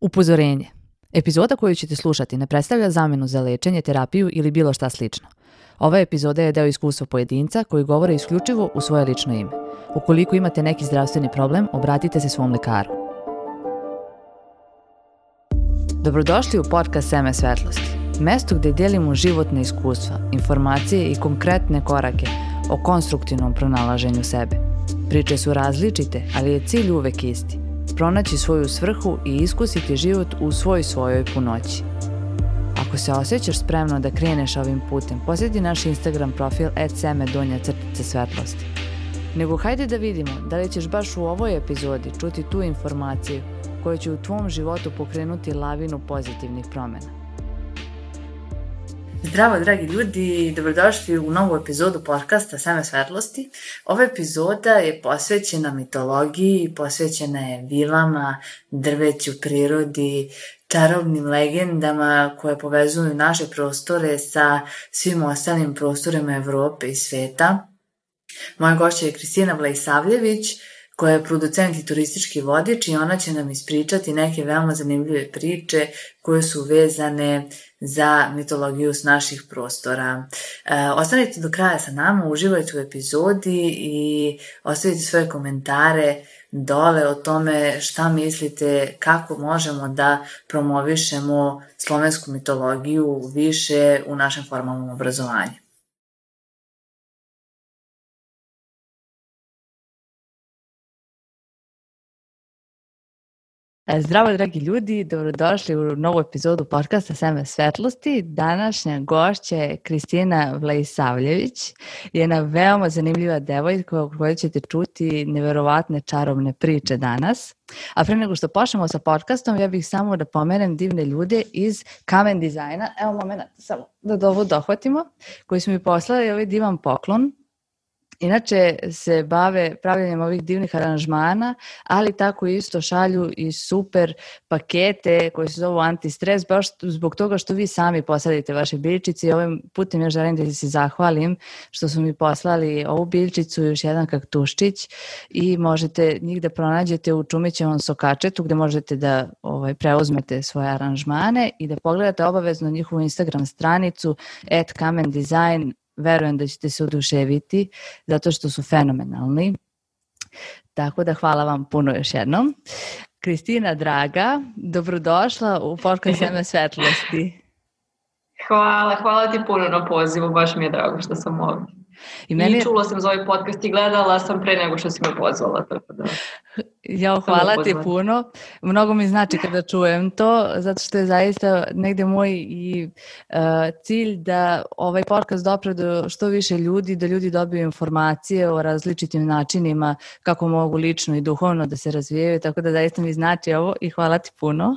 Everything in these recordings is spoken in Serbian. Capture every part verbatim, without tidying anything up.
Upozorenje. Epizoda koju ćete slušati ne predstavlja zamenu za lečenje, terapiju ili bilo šta slično. Ova epizoda je deo iskustva pojedinca koji govore isključivo u svoje lično ime. Ukoliko imate neki zdravstveni problem, obratite se svom lekaru. Dobrodošli u podcast Seme svetlosti, mesto gde delimo životne iskustva, informacije i konkretne korake o konstruktivnom pronalaženju sebe. Priče su različite, ali je cilj uvek isti. Pronaći svoju svrhu i iskusiti život u svoj svojoj punoći. Ako se osjećaš spremno da kreneš ovim putem, posjeti naš Instagram profil et seme donja crtica svetlosti. Nego hajde da vidimo da li ćeš baš u ovoj epizodi čuti tu informaciju koja će u tvom životu pokrenuti lavinu pozitivnih promjena. Zdravo dragi ljudi, dobrodošli u novu epizodu podcasta Seme svetlosti. Ova epizoda je posvećena mitologiji, posvećena je vilama, drveću, prirodi, čarobnim legendama koje povezuju naše prostore sa svim ostalim prostorima Evrope i sveta. Moja gošća je Kristina Vlaisavljević, koja je producent i turistički vodič i ona će nam ispričati neke veoma zanimljive priče koje su vezane za mitologiju s naših prostora. E, ostanite do kraja sa nama, uživajte u epizodi i ostavite svoje komentare dole o tome šta mislite, kako možemo da promovišemo slovensku mitologiju više u našem formalnom obrazovanju. Zdravo dragi ljudi, dobrodošli u novu epizodu podcasta Seme svetlosti. Današnja gošća je Kristina Vlaisavljević. Jedna veoma zanimljiva devojka koja ćete čuti neverovatne čarobne priče danas. A pre nego što počnemo sa podcastom, ja bih samo da pomenem divne ljude iz Kamen dizajna. Evo moment, samo da ovo dohvatimo, koji su mi poslali ovaj divan poklon. Inače se bave pravljanjem ovih divnih aranžmana, ali tako isto šalju i super pakete koji se zovu anti-stres, baš zbog toga što vi sami posadite vaše biljčice. I ovim putem ja želim da se zahvalim što su mi poslali ovu biljčicu i još jedan kaktuščić i možete njih da pronađete u Čumićevom sokačetu gde možete da ovaj, preuzmete svoje aranžmane i da pogledate obavezno njihovu Instagram stranicu et kamen dizajn. Verujem da ćete se oduševiti zato što su fenomenalni. Tako da hvala vam puno još jednom. Kristina draga, dobrodošla u podcast Seme svetlosti. Hvala, hvala ti puno na pozivu, baš mi je drago što sam ovdje. I, meni... I čula sam za ovaj podcast i gledala sam pre nego što si me pozvala. Tako da... Jo, hvala ti puno. Mnogo mi znači kada čujem to, zato što je zaista negde moj i uh, cilj da ovaj podcast dopre do što više ljudi, da ljudi dobiju informacije o različitim načinima kako mogu lično i duhovno da se razvijaju, tako da zaista mi znači ovo i hvala ti puno.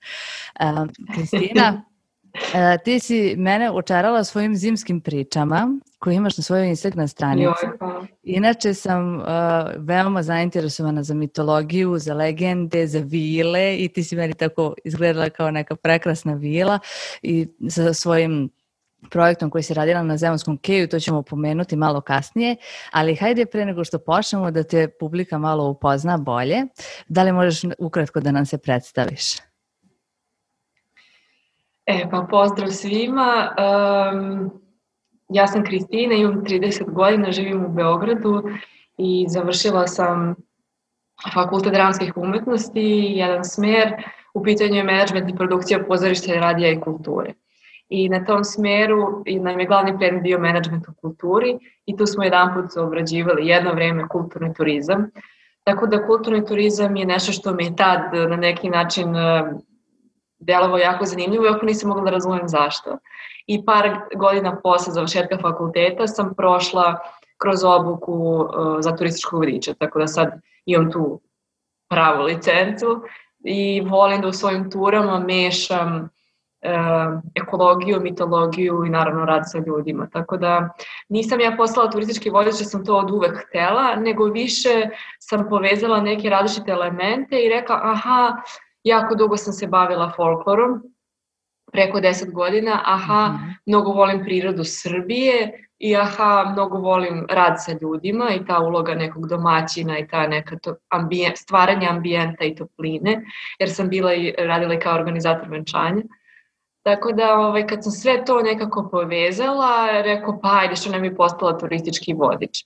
uh, Kristina, uh, ti si mene očarala svojim zimskim pričama koji imaš na svojoj Instagram stranici. Inače sam uh, veoma zainteresovana za mitologiju, za legende, za vile i ti si meni tako izgledala kao neka prekrasna vila i sa svojim projektom koji se radila na Zemunskom keju, to ćemo pomenuti malo kasnije, ali hajde pre nego što počnemo da te publika malo upozna bolje. Da li možeš ukratko da nam se predstaviš? E, pa pozdrav svima. Um... Ja sam Kristina, imam trideset godina, živim u Beogradu i završila sam Fakultet dramskih umetnosti, jedan smer, u pitanju je menadžment i produkcija pozorišta, radija i kulture. I na tom smeru nam je glavni predmet bio menadžment u kulturi i tu smo jedanput obrađivali jedno vreme kulturni turizam. Tako da kulturni turizam je nešto što mi je tad na neki način delovao jako zanimljivo, iako nisam mogla da razumem zašto. I par godina posle završetka fakulteta sam prošla kroz obuku uh, za turističkog vodiča, tako da sad imam tu pravu licencu i volim da u svojim turama mešam uh, ekologiju, mitologiju i naravno rad sa ljudima. Tako da nisam ja postala turistički vodič, jer sam to od uvek htela, nego više sam povezala neke različite elemente i rekla, aha, jako dugo sam se bavila folklorom, preko deset godina, aha, mm-hmm. mnogo volim prirodu Srbije, I aha, mnogo volim rad sa ljudima i ta uloga nekog domaćina i ta neka to ambijent, stvaranje ambijenta i topline, jer sam bila i radila i kao organizator venčanja. Tako da ovaj, kad sam sve to nekako povezala, rekao pa ajde što ne bi postala turistički vodič.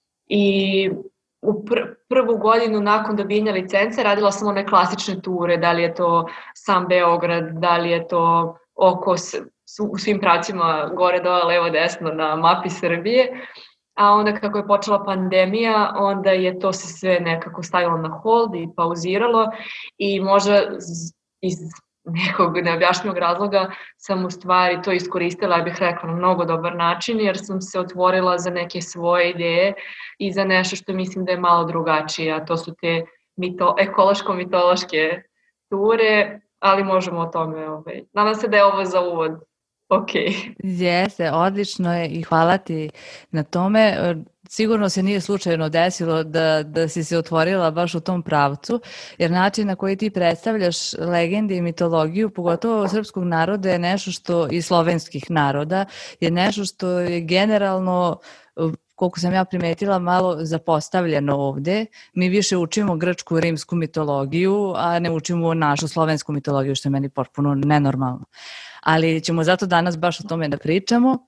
I u pr- prvu godinu nakon dobijanja licence radila sam one klasične ture, da li je to sam Beograd, da li je to oko u svim pravcima gore, dole, levo, desno na mapi Srbije. A onda kako je počela pandemija, onda je to se sve nekako stavilo na hold i pauziralo i možda iz nekog neobjašnjivog razloga sam u stvari to iskoristila, ja bih rekla, na mnogo dobar način, jer sam se otvorila za neke svoje ideje i za nešto što mislim da je malo drugačije, a to su te mito, ekološko-mitološke ture, ali možemo o tome. Ovaj. Nadam se da je ovo za uvod. Ok. Jeste, odlično je i hvala ti na tome. Sigurno se nije slučajno desilo da, da si se otvorila baš u tom pravcu, jer način na koji ti predstavljaš legende i mitologiju, pogotovo srpskog naroda, je nešto što, i slovenskih naroda, je nešto što je generalno, koliko sam ja primetila, malo zapostavljeno ovde. Mi više učimo grčku, rimsku mitologiju, a ne učimo našu slovensku mitologiju, što je meni potpuno nenormalno. Ali ćemo zato danas baš o tome da pričamo.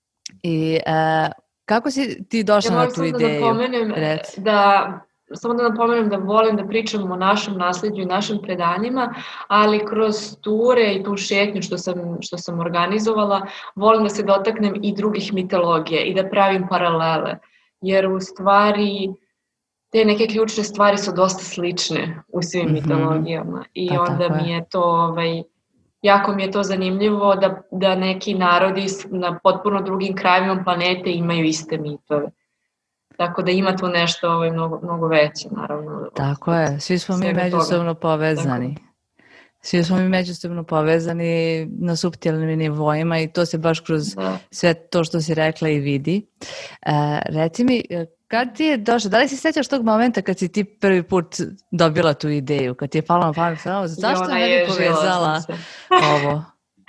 I e, kako si ti došla ja na tu ideju? Da napomenem da, samo da napomenem da volim da pričam o našem nasledđu i našim predanjima, ali kroz ture i tu šetnju što sam, što sam organizovala, volim da se dotaknem i drugih mitologija i da pravim paralele. Jer u stvari te neke ključne stvari su dosta slične u svim mm-hmm. mitologijama. I pa, onda mi je to... Ovaj, jako mi je to zanimljivo da, da neki narodi na potpuno drugim krajevima planete imaju iste mitove. Tako da ima tu nešto ovaj, mnogo, mnogo veće, naravno. Tako je, svi smo mi međusobno povezani. Tako. Svi smo mi međusobno povezani na suptilnim nivoima i to se baš kroz da. sve to što si rekla i vidi. Uh, reci mi, kad ti je došlo, da li si sećaš tog momenta kad si ti prvi put dobila tu ideju, kad ti je palo na pamet, zašto ne bi povezala ovo?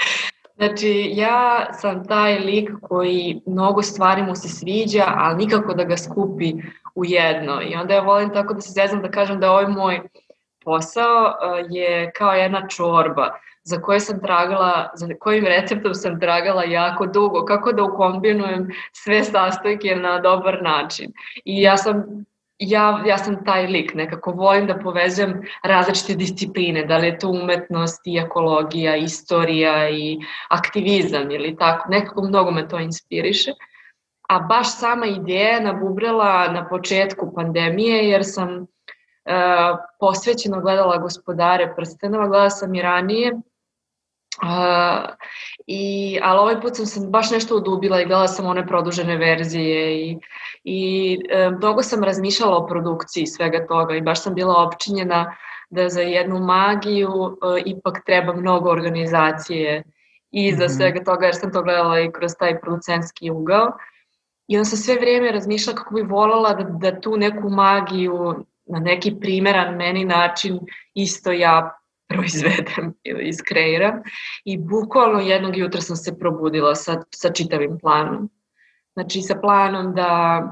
Znači, ja sam taj lik koji mnogo stvari mu se sviđa, ali nikako da ga skupi u jedno. I onda ja volim tako da se zezam da kažem da ovaj moj posao je kao jedna čorba za koju sam tragala, za kojim receptom sam tragala jako dugo, kako da ukombinujem sve sastojke na dobar način. I ja sam, ja, ja sam taj lik, nekako volim da povezujem različite discipline, da li je to umetnost i ekologija, istorija i aktivizam ili tako, nekako mnogo me to inspiriše. A baš sama ideja nabubrela na početku pandemije jer sam Uh, posvećeno gledala Gospodare prstenova, gledala sam i ranije, uh, i, ali ovaj put sam se baš nešto udubila i gledala sam one produžene verzije i, i uh, mnogo sam razmišljala o produkciji svega toga i baš sam bila opčinjena da za jednu magiju uh, ipak treba mnogo organizacije iza mm-hmm. svega toga, jer sam to gledala i kroz taj producentski ugao. I onda sam sve vrijeme razmišljala kako bi voljela da, da tu neku magiju na neki primeran meni način isto ja proizvedem ili iskreiram. I bukvalno jednog jutra sam se probudila sa, sa čitavim planom. Znači sa planom da,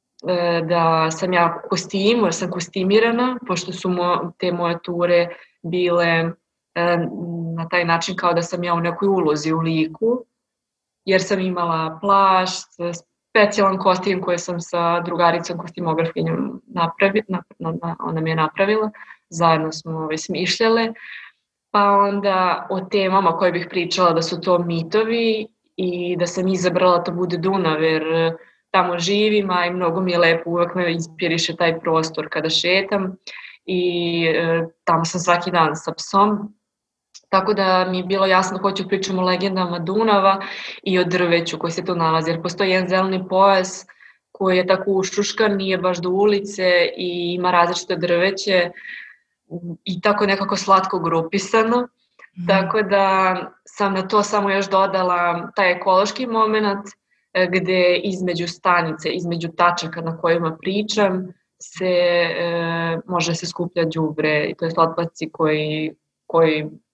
da sam ja u kostimu, jer sam kostimirana, pošto su mo, te moje ture bile na taj način kao da sam ja u nekoj ulozi u liku, jer sam imala plašt, specijalan kostim koji sam sa drugaricom kostimografkinjom napravila, na, na, ona mi je napravila, zajedno smo ovaj, smišljale, pa onda o temama koje bih pričala da su to mitovi i da sam izabrala to bude Dunav, jer tamo živim, a i mnogo mi je lepo, uvek me inspiriše taj prostor kada šetam i e, tamo sam svaki dan sa psom. Tako da mi je bilo jasno da hoću pričati o legendama Dunava i o drveću koji se tu nalazi. Jer postoji jedan zeleni pojas koji je tako ušuškan, nije baš do ulice i ima različite drveće i tako nekako slatko grupisano. Mm. Tako da sam na to samo još dodala taj ekološki moment gde između stanice, između tačaka na kojima pričam se e, može se skuplja đubre i to je otpaci koji, koji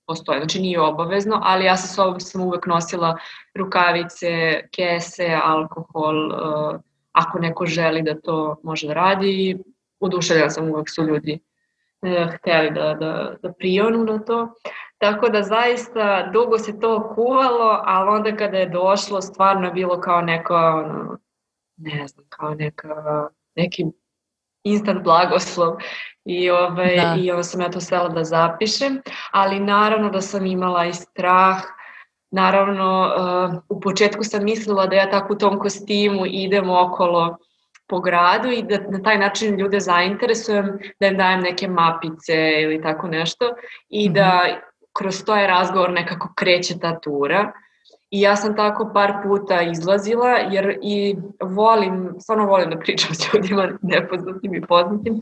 postoje, znači nije obavezno, ali ja sa sobom sam uvek nosila rukavice, kese, alkohol, uh, ako neko želi da to može da radi. Oduševljena sam, uvek su ljudi uh, hteli da, da, da prionu na to. Tako da zaista dugo se to kuvalo, ali onda kada je došlo, stvarno je bilo kao neka, ono, ne znam, kao neka, neki instant blagoslov. I, ovaj, Da. i onda sam ja to sela da zapišem, ali naravno da sam imala i strah. Naravno, uh, u početku sam mislila da ja tako u tom kostimu idem okolo po gradu i da na taj način ljude zainteresujem, da im dajem neke mapice ili tako nešto i Mhm. da kroz to je razgovor nekako kreće ta tura. I ja sam tako par puta izlazila, jer i volim, stvarno volim da pričam s ljudima nepoznatim i poznatim.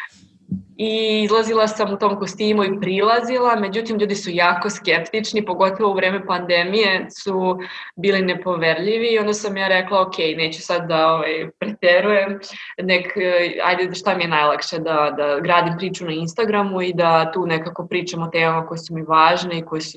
I izlazila sam u tom kostimu i prilazila, međutim ljudi su jako skeptični, pogotovo u vreme pandemije su bili nepoverljivi i onda sam ja rekla ok, neću sad da ovaj, preterujem, nek, ajde šta mi je najlakše, da, da gradim priču na Instagramu i da tu nekako pričam o temama koje su mi važne i koje su,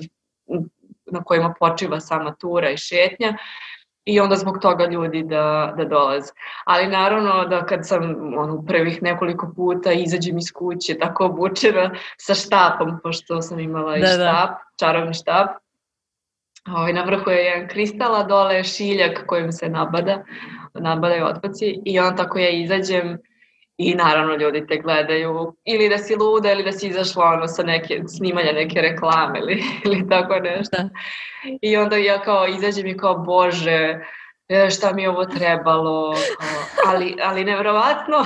na kojima počiva sama tura i šetnja. I onda zbog toga ljudi da, da dolaze. Ali naravno da kad sam ono, prvih nekoliko puta izađem iz kuće tako obučena sa štapom, pošto sam imala i Da, da. štap, čarobni štap. Ovaj, na vrhu je jedan kristal, a dole je šiljak kojim se nabada, nabadaju otpaci. I onda tako ja izađem i naravno ljudi te gledaju ili da si luda ili da si izašla ono, sa neke snimanja neke reklame ili, ili tako nešto. Da. I onda ja kao izađem i kao bože, šta mi je ovo trebalo, kao, ali, ali nevjerovatno,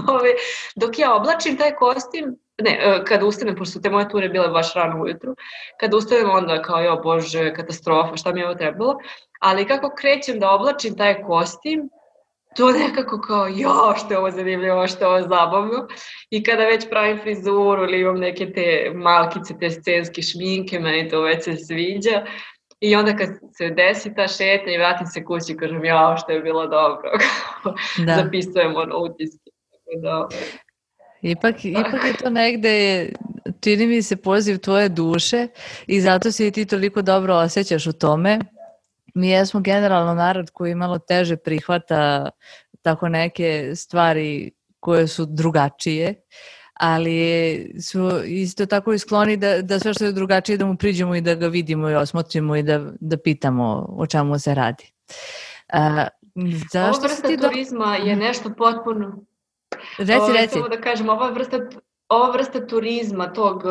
dok ja oblačim taj kostim, ne, kad ustanem, pošto su te moje ture bile baš rano ujutru, kad ustanem onda kao jo bože, katastrofa, šta mi je ovo trebalo, ali kako krećem da oblačim taj kostim, to nekako kao, jo, što je ovo zanimljivo, što je ovo zabavno. I kada već pravim frizuru ili imam neke te malkice, te scenske šminke, meni to već se sviđa. I onda kad se desi ta šetnja i vratim se kući, kažem, jao, što je bilo dobro. Da. Zapisujem ono utiske. Da. Ipak, ipak je to negde, čini mi se, poziv tvoje duše i zato se i ti toliko dobro osjećaš u tome. Mi jesmo generalno narod koji malo teže prihvata tako neke stvari koje su drugačije, ali su isto tako i skloni da, da sve što je drugačije da mu priđemo i da ga vidimo i osmotrimo i da, da pitamo o čemu se radi. A, zašto ova vrsta ti do... turizma je nešto potpuno... Reci, o, reci. Samo da kažem, ova vrsta, ova vrsta turizma tog...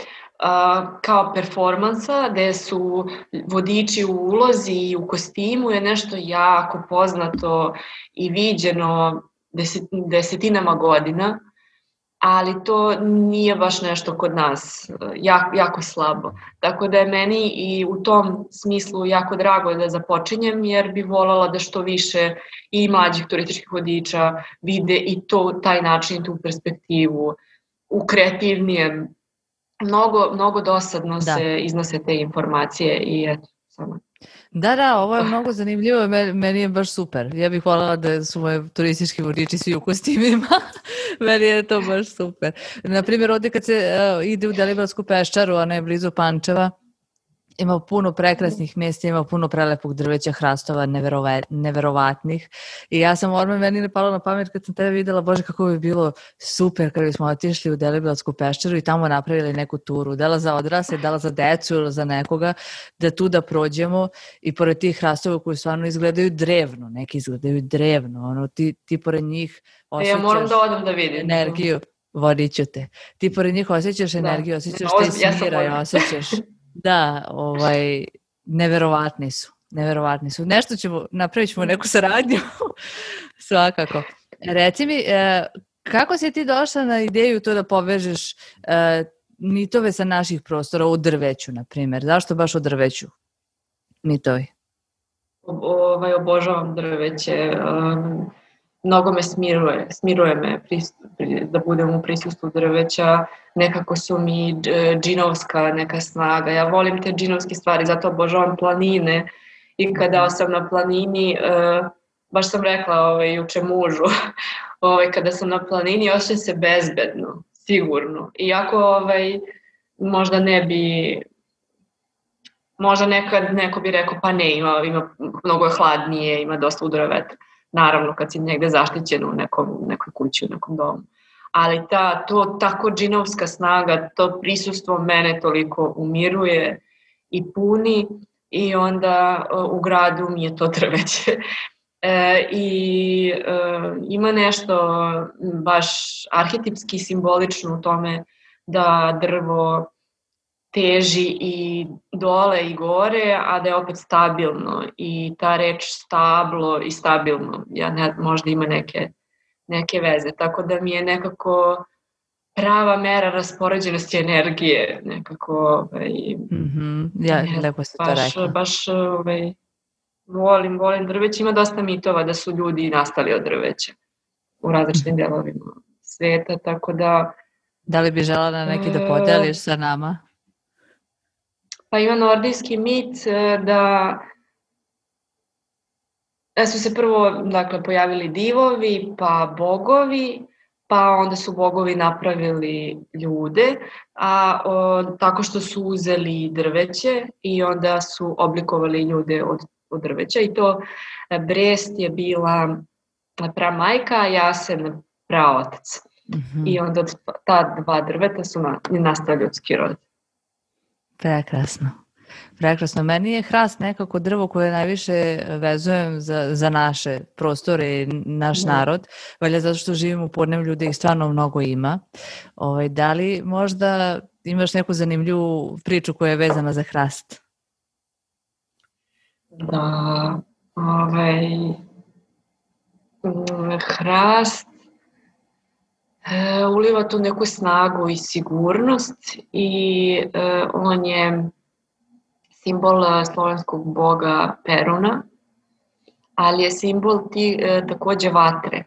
Uh, kao performansa gde su vodiči u ulozi i u kostimu je nešto jako poznato i viđeno deset, desetinama godina, ali to nije baš nešto kod nas, jako, jako slabo. Tako da je meni i u tom smislu jako drago da započinjem, jer bi voljela da što više i mlađih turističkih vodiča vide i to, taj način, tu perspektivu u kreativnijem. Mnogo, mnogo dosadno da. se iznose te informacije i eto, samo. Da, da, ovo je mnogo zanimljivo, meni je baš super. Ja bih voljela da su moje turistički vodiči svi u kostimima. Meni je to baš super. Naprimjer, ovdje kad se uh, ide u Deliblatsku peščaru, ona je blizu Pančeva, ima puno prekrasnih mjesta, ima puno prelepog drveća, hrastova, neverova, neverovatnih. I ja sam odmah, meni ne palo na pamet kad sam tebe videla, bože kako bi bilo super kad bismo otišli u Deliblatsku peščaru i tamo napravili neku turu, dela za odrasle, dela za decu ili za nekoga, da tu da prođemo i pored tih hrastova koji stvarno izgledaju drevno, neki izgledaju drevno, ono, ti, ti pored njih osjećaš ja moram da odem da vidim energiju, vodiću te. Ti pored njih osjećaš da. energiju, osjećaš te smira i osjećaš... Da, ovaj, neverovatni su, neverovatni su. Nešto ćemo, napravit ćemo neku saradnju, svakako. Reci mi, kako si ti došla na ideju to da povežeš mitove sa naših prostora u drveću, na primjer? Zašto baš u drveću mitovi? Ovaj, obožavam drveće. Um, mnogo me smiruje, smiruje me pristup, da budem u prisustvu drveća. Nekako su mi džinovska neka snaga. Ja volim te džinovske stvari, zato obožavam planine. I kada sam na planini, uh, baš sam rekla ovaj, juče mužu, ovaj, kada sam na planini osjećam se bezbedno, sigurno. Iako ovaj, možda ne bi možda nekad neko bi rekao pa ne, ima, ima mnogo je hladnije, ima dosta udara vetra. Naravno kad si negde zaštićen u nekom, nekoj kući, u nekom domu. Ali ta, to tako džinovska snaga, to prisustvo mene toliko umiruje i puni i onda u gradu mi je to drveće. E, I e, ima nešto baš arhetipski simbolično u tome da drvo teži i dole i gore, a da je opet stabilno. I ta reč stablo i stabilno, ja ne, možda ima neke, neke veze. Tako da mi je nekako prava mera raspoređenosti energije. Nekako, ovaj, mm-hmm. Ja, ne, lepo si baš, to rekla. Baš, ovaj, volim, volim drveće. Ima dosta mitova da su ljudi nastali od drveća u različitim delovima sveta, tako da... Da li bi žela na neki da podeliš sa nama? Pa ima nordijski mit da su se prvo, dakle, pojavili divovi, pa bogovi, pa onda su bogovi napravili ljude, a o, tako što su uzeli drveće i onda su oblikovali ljude od, od drveća. I to Brest je bila pramajka, a Jasen praotac. Mm-hmm. I onda od ta dva drveta su na, nastali ljudski rod. Prekrasno. Prekrasno. Meni je hrast nekako drvo koje najviše vezujem za, za naše prostore i naš mm. narod. Valjda zato što živimo u Podneblju, ljudi ih stvarno mnogo ima. Ovaj, da li možda imaš neku zanimljivu priču koja je vezana za hrast? Da, ovaj, hrast e, uliva tu neku snagu i sigurnost i e, on je simbol slovenskog boga Peruna, ali je simbol ti, e, takođe vatre.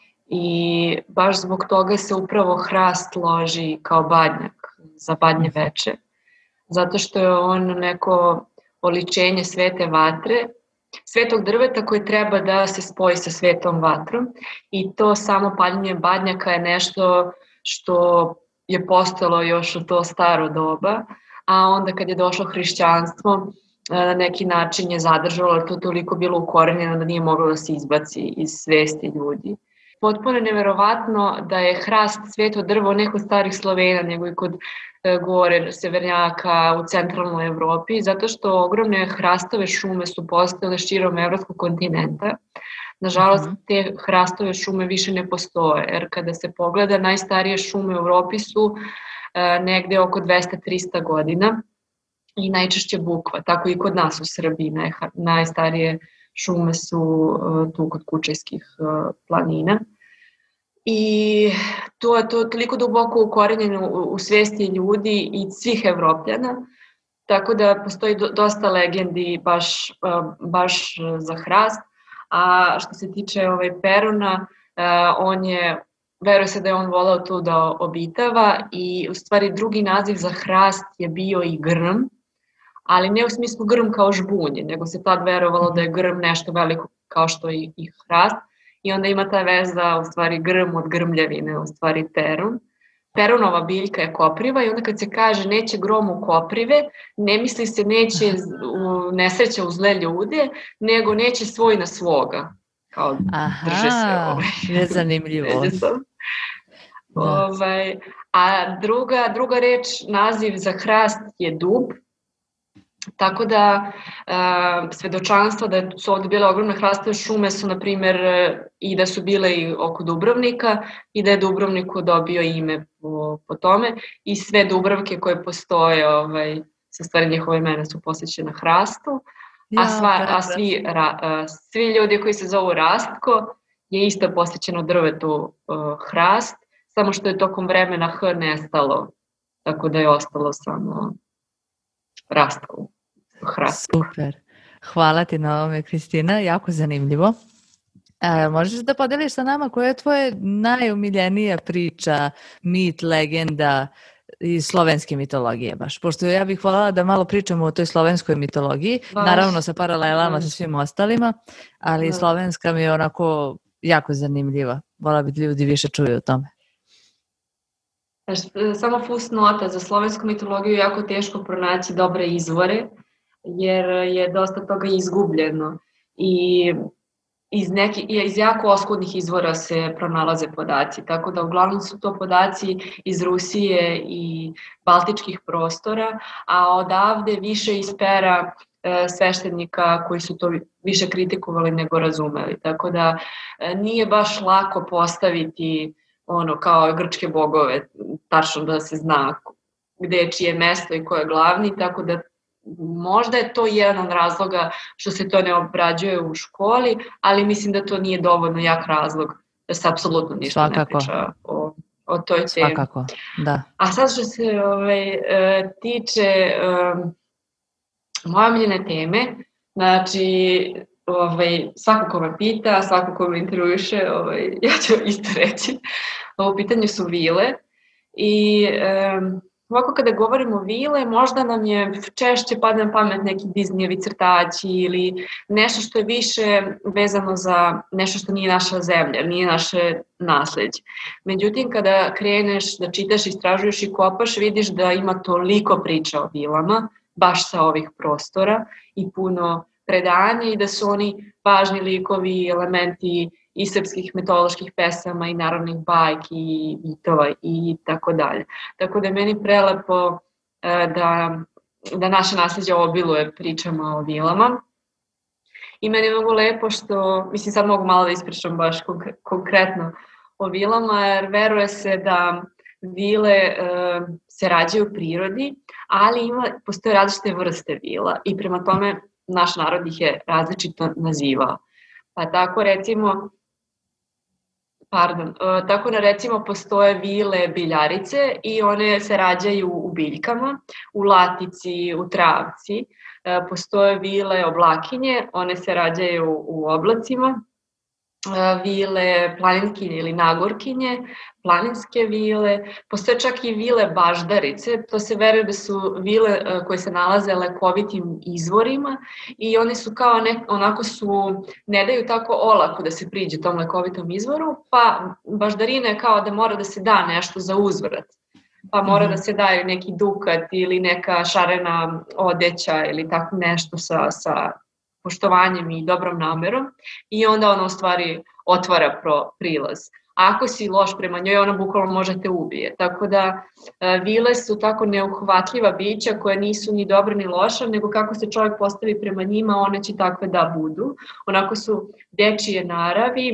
I baš zbog toga se upravo hrast loži kao badnjak za badnje veče, zato što je on neko oličenje svete vatre, svetog drveta koji treba da se spoji sa svetom vatrom i to samo paljenje badnjaka je nešto što je postalo još u to staro doba, a onda kad je došlo hrišćanstvo, na neki način je zadržalo, to toliko bilo ukorenjeno da nije moglo da se izbaci iz svesti ljudi. Potpuno je neverovatno da je hrast sveto drvo ne kod starih Slovena, nego i kod e, gore severnjaka u centralnoj Evropi, zato što ogromne hrastove šume su postojale širom evropskog kontinenta. Nažalost, te hrastove šume više ne postoje, jer kada se pogleda, najstarije šume u Evropi su e, negde oko dvesta do trista godina i najčešće bukva, tako i kod nas u Srbiji. Naj, najstarije šume su uh, tu kod Kučajskih uh, planina. I to je to toliko duboko ukorenjeno u, u svesti ljudi i svih Evropljana, tako da postoji do, dosta legendi baš, uh, baš za hrast. A što se tiče ovaj Peruna, uh, on je, veruje se da je on voleo tu da obitava i u stvari drugi naziv za hrast je bio i grm, ali ne u smislu grm kao žbunje, nego se tad verovalo da je grm nešto veliko kao što je i hrast i onda ima ta veza u stvari grm od grmljavine, u stvari perun. Perunova biljka je kopriva i onda kad se kaže neće grom u koprive, ne misli se neće u nesreća u zle ljude, nego neće svoj na svoga. Kao Aha, drže se ovaj. Je zanimljivo. ovaj, a druga, druga reč, naziv za hrast je dub. Tako da e, svedočanstva da su ovdje bile ogromne hrastove šume su, na primjer, i da su bile i oko Dubrovnika i da je Dubrovniku dobio ime po, po tome i sve Dubravke koje postoje, ovaj, sa stvari njihove imena su posvećene hrastu, a, sva, a svi, ra, a, svi ljudi koji se zovu Rastko je isto posvećeno drvetu a, hrast, samo što je tokom vremena H nestalo, tako da je ostalo samo Rastko. Hrastko. Super. Hvala ti na ovome, Kristina. Jako zanimljivo. E, možeš da podeliš sa nama koja je tvoja najomiljenija priča, mit, legenda iz slovenske mitologije baš? Pošto ja bih voljela da malo pričamo o toj slovenskoj mitologiji, baš. Naravno sa paralelama baš. Sa svim ostalima, ali baš. Slovenska mi je onako jako zanimljiva. Voljela bi ljudi više čuju o tome. Samo fusnota, za slovensku mitologiju je jako teško pronaći dobre izvore, jer je dosta toga izgubljeno i iz, neki, iz jako oskudnih izvora se pronalaze podaci, tako da uglavnom su to podaci iz Rusije i baltičkih prostora, a odavde više iz pera e, sveštenika koji su to više kritikovali nego razumeli, tako da e, nije baš lako postaviti ono kao grčke bogove, tačno da se zna gde je čije mesto i ko je glavni, tako da možda je to jedan od razloga što se to ne obrađuje u školi, ali mislim da to nije dovoljno jak razlog da se apsolutno ništa Svakako. ne priča o, o toj temi. Svakako, da. A sad što se ovaj, tiče um, moje omiljene teme, znači ovaj, svako ko me pita, svako ko me intervjuše, ovaj, ja ću isto reći, u pitanju su vile i um, ovako kada govorimo vile, možda nam je češće pada na pamet neki Disneyevi crtaći ili nešto što je više vezano za nešto što nije naša zemlja, nije naše nasleđe. Međutim, kada kreneš da čitaš, istražuješ i kopaš, vidiš da ima toliko priča o vilama, baš sa ovih prostora i puno predanja i da su oni važni likovi, elementi i srpskih mitoloških pesama i narodnih bajki i mitova i tako dalje. Tako da je meni prelepo e, da, da naše nasleđe obiluje pričama o vilama. I meni je mnogo lepo što, mislim sad mogu malo da ispričam baš konk- konkretno o vilama, jer veruje se da vile e, se rađaju u prirodi, ali ima, postoje različite vrste vila i prema tome naš narod ih je različito nazivao. Pa tako recimo, pardon, tako da recimo postoje vile biljarice i one se rađaju u biljkama, u latici, u travci. Postoje vile oblakinje, one se rađaju u oblacima. Vile planinkinje ili nagorkinje, planinske vile, postoje čak i vile baždarice, to se veruje da su vile koje se nalaze lekovitim izvorima i one su kao ne, onako su, ne daju tako olako da se priđe tom lekovitom izvoru, pa baždarine kao da mora da se da nešto za uzvrat, pa mora da se daju neki dukat ili neka šarena odeća ili tako nešto sa, sa poštovanjem i dobrom namerom i onda ona u stvari otvara pro, prilaz. Ako si loš prema njoj, ona bukvalno može te ubije. Tako da vile su tako neuhvatljiva bića koja nisu ni dobra ni loša, nego kako se čovjek postavi prema njima, one će takve da budu. Onako su dečije naravi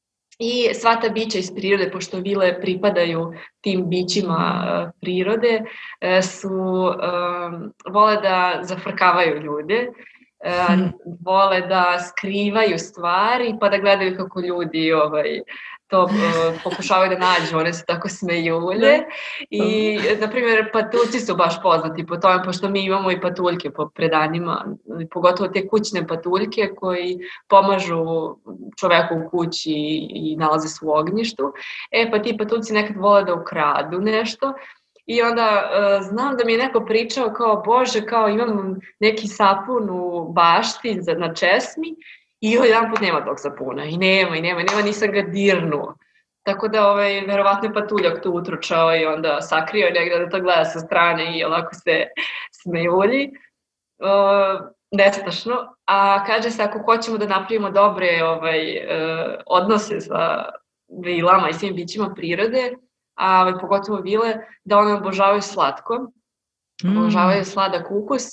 i sva ta bića iz prirode, pošto vile pripadaju tim bićima prirode, su, um, vole da zafrkavaju ljude, Hmm. vole da skrivaju stvari pa da gledaju kako ljudi ovaj, to uh, pokušavaju da nađu, one se tako smejulje i na primjer patuljci su baš poznati po tome, pošto mi imamo i patuljke po predanjima, pogotovo te kućne patuljke koji pomažu čoveku u kući i nalaze se u ognjištu, e pa ti patuljci nekad vole da ukradu nešto. I onda uh, znam da mi je neko pričao kao, bože, kao imam neki sapun u bašti na česmi i jedan put nema tog sapuna i nema i nema i nema, nisam ga dirnuo. Tako da ovaj, verovatno je patuljak tu utručao i onda sakrio negdje da to gleda sa strane i onako se smejulji. Uh, nestašno. A kaže se, ako hoćemo da napravimo dobre ovaj, uh, odnose sa vilama i svim bićima prirode, a pogotovo vile, da one obožavaju slatko, mm. obožavaju sladak ukus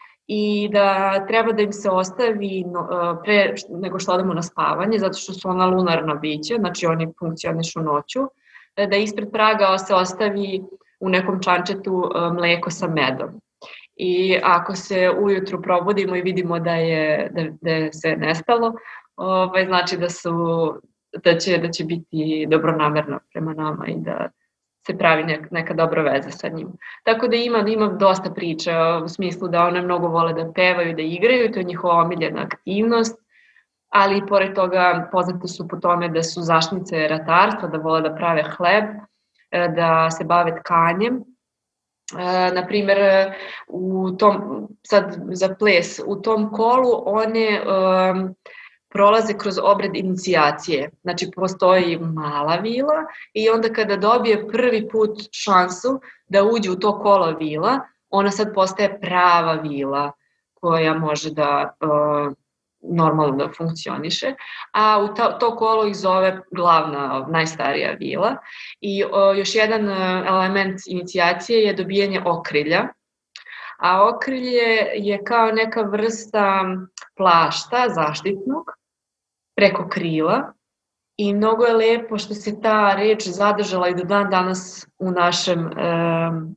i da treba da im se ostavi pre nego što odemo na spavanje, zato što su ona lunarna bića, znači oni funkcionišu noću, da ispred praga se ostavi u nekom čančetu mleko sa medom. I ako se ujutru probudimo i vidimo da je, da, da je sve nestalo, ovaj, znači da su Da će, da će biti dobronamerno prema nama i da se pravi neka, neka dobra veza sa njim. Tako da ima, ima dosta priča u smislu da one mnogo vole da pevaju, da igraju, to je njihova omiljena aktivnost, ali i pored toga poznate su po tome da su zaštnice ratarstva, da vole da prave hleb, da se bave tkanjem. Na primjer, u tom, sad za ples, u tom kolu one um, prolaze kroz obred inicijacije. Znači, postoji mala vila i onda kada dobije prvi put šansu da uđe u to kolo vila, ona sad postaje prava vila koja može da uh, normalno da funkcioniše, a u to, to kolo ih zove glavna, najstarija vila. I uh, još jedan uh, element inicijacije je dobijanje okrilja, a okrilje je kao neka vrsta plašta zaštitnog preko krila i mnogo je lepo što se ta reč zadržala i do dan danas u našem, um,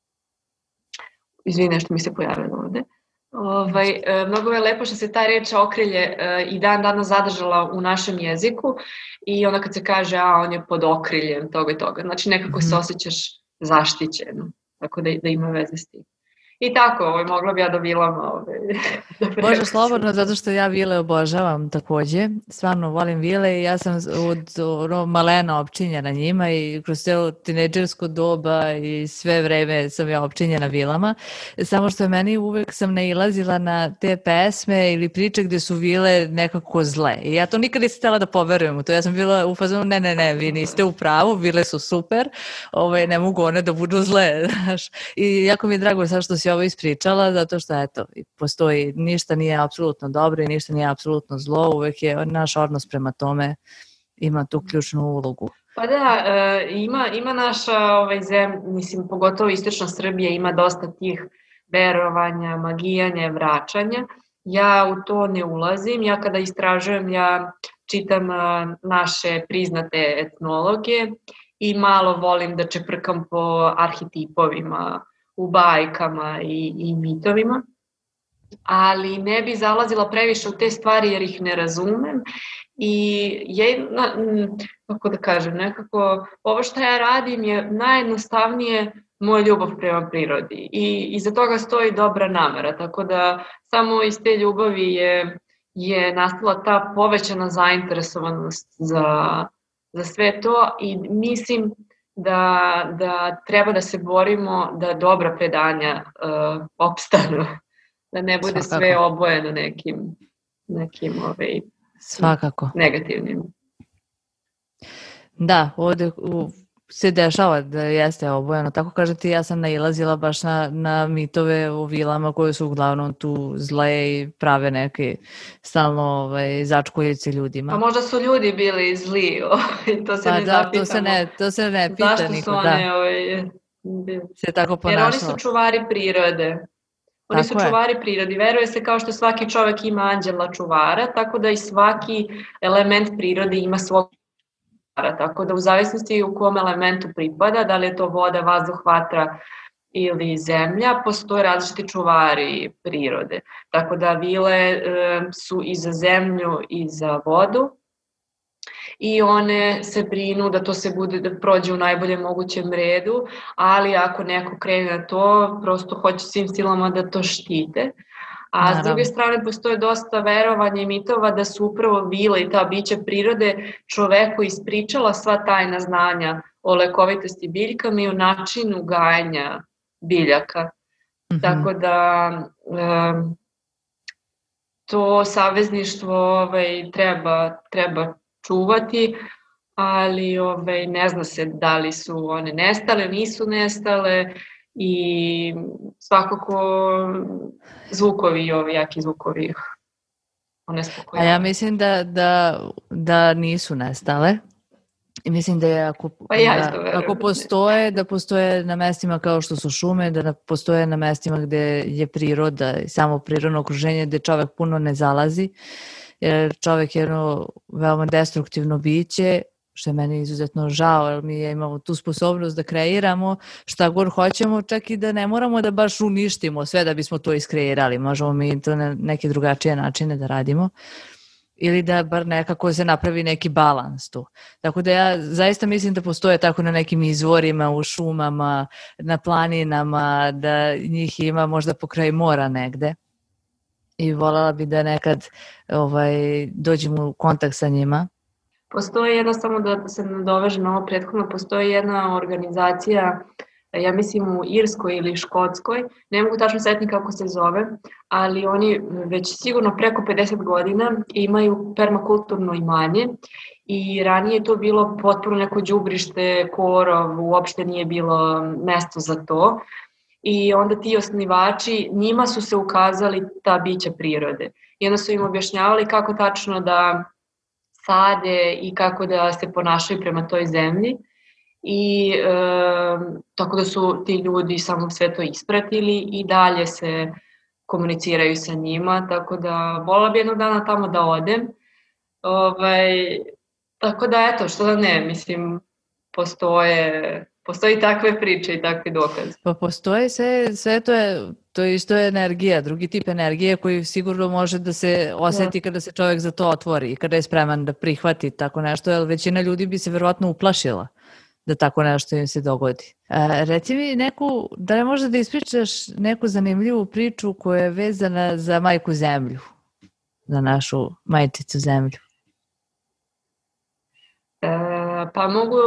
izvini što mi se pojavilo ovde, ovaj, uh, mnogo je lepo što se ta reč okrilje uh, i dan danas zadržala u našem jeziku i onda kad se kaže a on je pod okriljem toga i toga, znači nekako se osjećaš zaštićeno, tako da, da ima veze s tim. I tako, ovaj, mogla bi ja da vilam. Ovaj, da Može slobodno, zato što ja vile obožavam takođe. Stvarno volim vile i ja sam od, od malena opčinjena njima i kroz celo tinejdžersko doba i sve vreme sam ja opčinjena vilama. Samo što meni uvek sam nailazila na te pesme ili priče gde su vile nekako zle. I ja to nikad nisam htjela da poverujem u to. Ja sam bila u fazonu, ne, ne, ne, vi niste u pravu, vile su super, ovaj, ne mogu one da budu zle. Znaš. I jako mi je drago sad što si ovo ispričala, zato što eto, postoji, ništa nije apsolutno dobro i ništa nije apsolutno zlo, uvek je naš odnos prema tome ima tu ključnu ulogu. Pa da, e, ima, ima naša ovaj, zemlja, mislim, pogotovo istočna Srbija ima dosta tih verovanja, magijanja, vraćanja. Ja u to ne ulazim, ja kada istražujem, ja čitam a, naše priznate etnologe i malo volim da čeprkam po arhetipovima, u bajkama i, i mitovima, ali ne bi zalazila previše u te stvari jer ih ne razumem i je, na, kako da kažem, nekako ovo što ja radim je najjednostavnije moja ljubav prema prirodi i iza toga stoji dobra namera, tako da samo iz te ljubavi je, je nastala ta povećana zainteresovanost za, za sve to i mislim Da, da treba da se borimo da dobra predanja uh, opstanu, da ne bude Svakako. Sve obojeno nekim, nekim ovaj, Svakako. negativnim. Da, ovde u, se dešava da jeste obojeno. Tako kažete, ja sam nailazila baš na, na mitove o vilama koje su uglavnom tu zle i prave neke stalno ovaj, začkoljice ljudima. Pa možda su ljudi bili zli, ovaj, to se pa ne da, zapitamo. To se ne, to se ne pita Zašto niko. su one, ovaj, se tako ponašalo. Jer oni su čuvari prirode. Oni tako su čuvari je. prirode. Veruje se kao što svaki čovek ima anđela čuvara, tako da i svaki element prirode ima svog tako da u zavisnosti u kom elementu pripada, da li je to voda, vazduh, vatra ili zemlja, postoje različiti čuvari prirode. Tako da vile e, su i za zemlju i za vodu i one se brinu da to se bude, da prođe u najboljem mogućem redu, ali ako neko krene na to, prosto hoće svim silama da to štite. A Naravno. S druge strane postoje dosta verovanja i mitova da su upravo vile i ta bića prirode čoveku ispričala sva tajna znanja o lekovitosti biljkama i o načinu gajanja biljaka. Mm-hmm. Tako da um, to savezništvo ovaj, treba, treba čuvati, ali ovaj, ne zna se da li su one nestale, nisu nestale, i svakako zvukovi, ovi jaki zvukovi one spokojaju. A ja mislim da, da, da nisu nestale. I mislim da je ako, pa ja da, ako postoje, da postoje na mestima kao što su šume, da postoje na mestima gde je priroda i samo prirodno okruženje gde čovek puno ne zalazi, jer čovek je jedno veoma destruktivno biće, što je meni izuzetno žao, jer mi imamo tu sposobnost da kreiramo šta god hoćemo, čak i da ne moramo da baš uništimo sve da bismo to iskreirali. Možemo mi to na neke drugačije načine da radimo ili da bar nekako se napravi neki balans tu. Tako da ja zaista mislim da postoje tako na nekim izvorima, u šumama, na planinama, da njih ima možda pokraj mora negde. I voljela bi da nekad ovaj, dođem u kontakt sa njima. Postoji jedna, samo da se nadovežem na ovo prethodno, postoji jedna organizacija, ja mislim u Irskoj ili Škotskoj, ne mogu tačno setiti kako se zove, ali oni već sigurno preko pedeset godina imaju permakulturno imanje i ranije je to bilo potpuno neko đubrište, korov, uopšte nije bilo mesto za to. i onda ti osnivači, njima su se ukazali ta bića prirode. I onda su im objašnjavali kako tačno da sade i kako da se ponašaju prema toj zemlji. I e, tako da su ti ljudi samo sve to ispratili i dalje se komuniciraju sa njima, tako da vola bi jednog dana tamo da odem. Ovaj, tako da eto, što da ne, mislim, postoje, postoji takve priče i takvi dokazi. Pa postoje sve, sve to je, to je isto energija, drugi tip energije koji sigurno može da se osjeti kada se čovjek za to otvori i kada je spreman da prihvati tako nešto, jer većina ljudi bi se verovatno uplašila da tako nešto im se dogodi. E, reci mi neku, da li možda da ispričaš neku zanimljivu priču koja je vezana za majku zemlju, za našu majčicu zemlju? E, pa mogu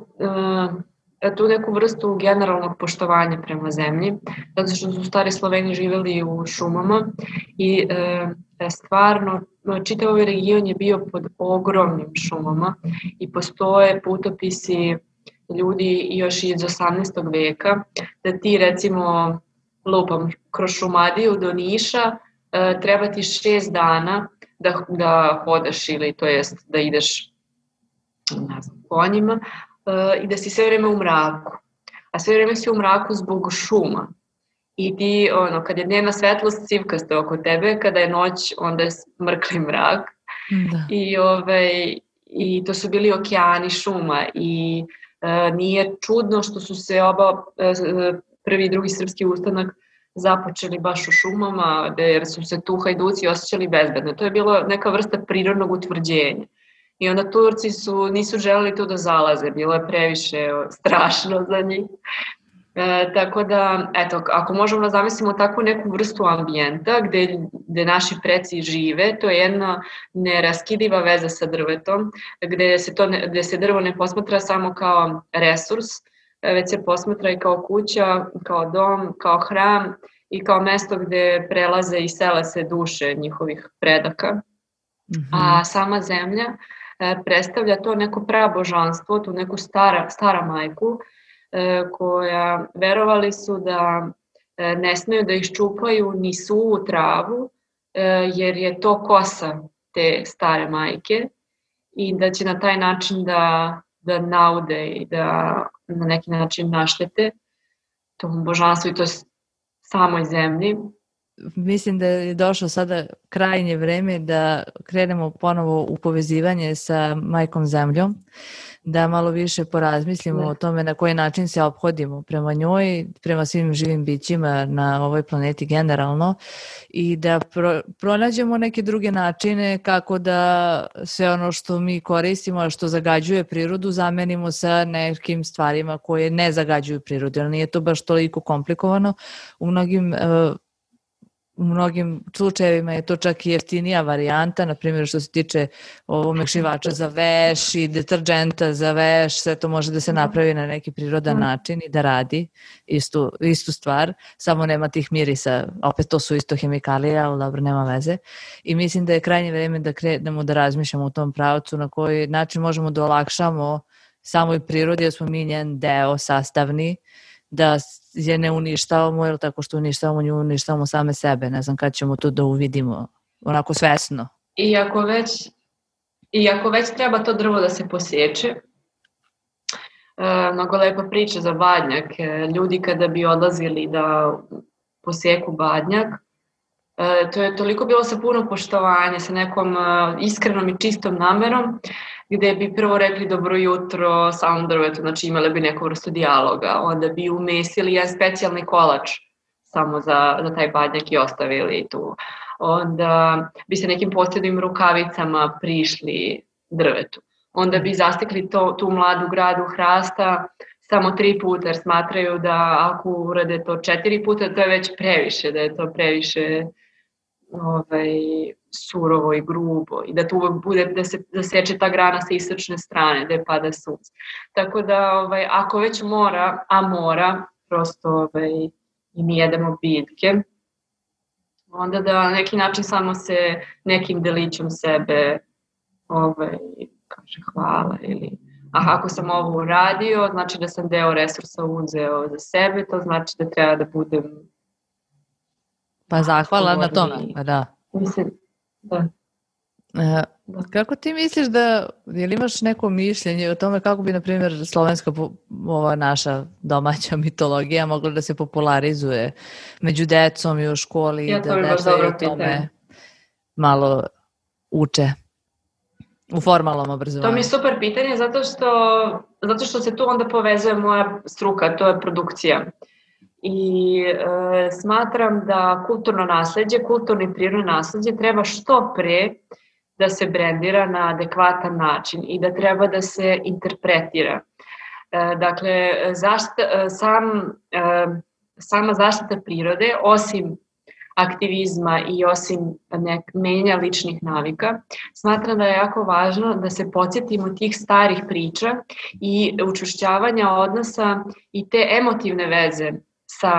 e, tu neku vrstu generalnog poštovanja prema zemlji, zato što su stari Sloveni živjeli u šumama i e, stvarno čitav ovaj region je bio pod ogromnim šumama i postoje putopisi ljudi još iz osamnaestog veka, da ti recimo lupam kroz Šumadiju do Niša e, treba ti šest dana da, da hodaš ili to jest da ideš ne znam, konjima e, i da si sve vreme u mraku. A sve vreme si u mraku zbog šuma. I ti, ono, kad je dnevna svetlost civkaste oko tebe, kada je noć, onda je mrkli mrak. Da. I, ovaj, I to su bili okeani šuma i e, nije čudno što su se oba e, prvi i drugi srpski ustanak započeli baš u šumama, jer su se tu hajduci osjećali bezbedno. To je bilo neka vrsta prirodnog utvrđenja. I onda Turci su, nisu želeli tu da zalaze, bilo je previše strašno za njih. E, tako da, eto, ako možemo da zamislimo takvu neku vrstu ambijenta gde, gde naši preci žive, to je jedna neraskidiva veza sa drvetom, gde se, to ne, gde se drvo ne posmatra samo kao resurs, već se posmatra i kao kuća, kao dom, kao hram i kao mesto gde prelaze i sele se duše njihovih predaka. Mm-hmm. A sama zemlja e, predstavlja to neko prabožanstvo, tu neku stara, stara majku, koja verovali su da ne smeju da iščupaju ni suvu travu, jer je to kosa te stare majke i da će na taj način da, da naude i da na neki način naštete tom božanstvu i to samoj zemlji. Mislim da je došlo sada krajnje vreme da krenemo ponovo u povezivanje sa majkom zemljom, da malo više porazmislimo ne. o tome na koji način se ophodimo prema njoj, prema svim živim bićima na ovoj planeti generalno i da pro, pronađemo neke druge načine kako da sve ono što mi koristimo, a što zagađuje prirodu, zamenimo sa nekim stvarima koje ne zagađuju prirodu, jer nije to baš toliko komplikovano. U mnogim uh, U mnogim slučajevima je to čak i jeftinija varijanta, na primjer što se tiče omekšivača za veš i deterđenta za veš, sve to može da se napravi na neki prirodan način i da radi istu, istu stvar, samo nema tih mirisa, opet to su isto hemikalije, ali dobro, nema veze. I mislim da je krajnje vreme da krenemo da razmišljamo u tom pravcu na koji način možemo da olakšamo samoj prirodi, jer smo mi njen deo sastavni, da je ne uništavamo, jer tako što uništavamo nju, uništavamo same sebe. Ne znam kad ćemo to da uvidimo, onako svesno. I ako već, i ako već treba to drvo da se posječe, e, mnogo lepa priča za badnjak. E, ljudi kada bi odlazili da posjeku badnjak, e, to je toliko bilo sa puno poštovanja, sa nekom e, iskrenom i čistom namerom, gde bi prvo rekli dobro jutro samom drvetu, znači imali bi neku vrstu dijaloga, onda bi umesili jedan specijalni kolač samo za, za taj badnjak i ostavili tu. Onda bi se nekim posebnim rukavicama prišli drvetu. Onda bi zastekli to, tu mladu gradu hrasta samo tri puta, jer smatraju da ako urade to četiri puta, to je već previše, da je to previše ovaj, surovo i grubo i da tu uvek bude da se da seče ta grana sa istočne strane, da je pada sunce. Tako da ovaj, ako već mora, a mora, prosto ovaj, i mi jedemo biljke, onda da na neki način samo se nekim delićom sebe ovaj, kaže hvala ili A ako sam ovo uradio, znači da sam deo resursa uzeo za sebe, to znači da treba da budem pa zahvala na tome, pa da. Mislim, da. E, da. Kako ti misliš da, je li imaš neko mišljenje o tome kako bi, na primjer, slovenska, ova naša domaća mitologija mogla da se popularizuje među decom i u školi ja, i da nešto i o tome malo uče u formalnom obrazovanju? To mi je super pitanje zato što, zato što se tu onda povezuje moja struka, to je produkcija. I e, smatram da kulturno nasleđe, kulturno i prirodno nasleđe treba što pre da se brendira na adekvatan način i da treba da se interpretira. E, dakle, zašta, sam, e, sama zaštita prirode, osim aktivizma i osim nek, menja ličnih navika, smatram da je jako važno da se podsjetimo tih starih priča i učvršćavanja odnosa i te emotivne veze sa,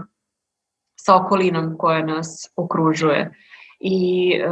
sa okolinom koja nas okružuje. I e,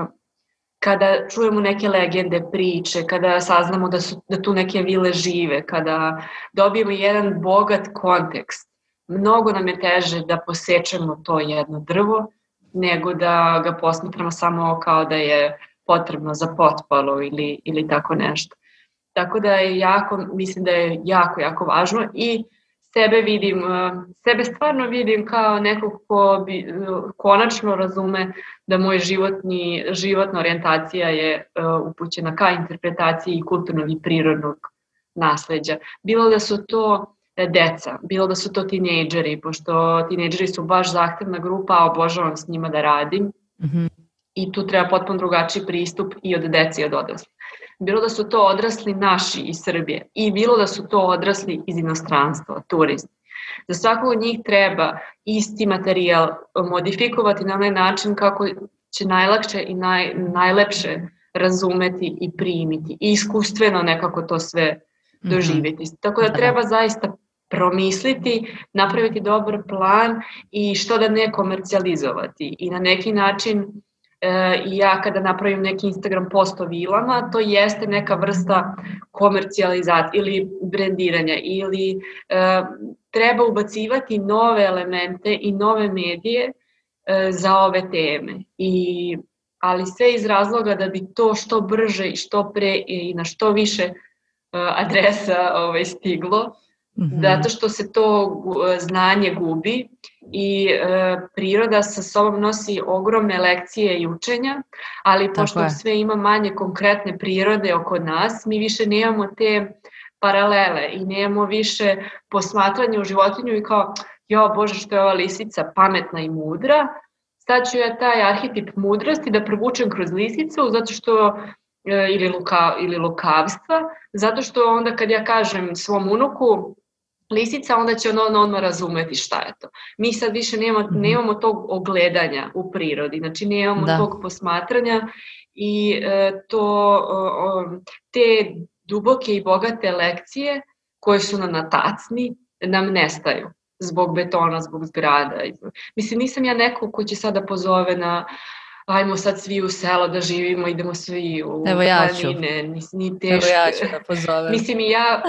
kada čujemo neke legende, priče, kada saznamo da, su, da tu neke vile žive, kada dobijemo jedan bogat kontekst, mnogo nam je teže da posečemo to jedno drvo, nego da ga posmatramo samo kao da je potrebno za potpalu ili, ili tako nešto. Tako da je jako, mislim da je jako, jako važno i sebe vidim, sebe stvarno vidim kao nekog ko bi konačno razume da moj životni, životna orijentacija je upućena ka interpretaciji i kulturnog i prirodnog nasleđa. Bilo da su to deca, bilo da su to tinejdžeri, pošto tinejdžeri su baš zahtevna grupa, a obožavam s njima da radim. Mm-hmm. I tu treba potpuno drugačiji pristup i od dece i od odraslih. Bilo da su to odrasli naši iz Srbije i bilo da su to odrasli iz inostranstva, turisti. Za svakog od njih treba isti materijal modifikovati na onaj način kako će najlakše i naj, najlepše razumeti i primiti i iskustveno nekako to sve doživjeti. Mm-hmm. Tako da treba zaista promisliti, napraviti dobar plan i što da ne komercijalizovati. I na neki način e, ja kada napravim neki Instagram post o vilama, to jeste neka vrsta komercijalizacije ili brendiranja ili e, treba ubacivati nove elemente i nove medije e, za ove teme. I, ali sve iz razloga da bi to što brže i što pre i na što više e, adresa ovaj, stiglo, mm-hmm. zato što se to znanje gubi i e, priroda sa sobom nosi ogromne lekcije i učenja, ali pošto sve ima manje konkretne prirode oko nas, mi više nemamo te paralele i nemamo više posmatranje u životinju i kao, jo Bože što je ova lisica pametna i mudra, sad ću ja taj arhetip mudrosti da provučem kroz lisicu zato što ili, luka, ili lukavstva, zato što onda kad ja kažem svom unuku lisica, onda će on odmah razumeti šta je to. Mi sad više nemamo, nemamo tog ogledanja u prirodi, znači nemamo da. tog posmatranja i e, to, o, te duboke i bogate lekcije koje su nam na tacni nam nestaju zbog betona, zbog zgrada. Mislim, nisam ja neko ko će sada pozove na ajmo sad svi u selo da živimo, idemo svi u Evo ja ću. planine, ni teško. Evo ja ću da pozovem. Mislim i ja,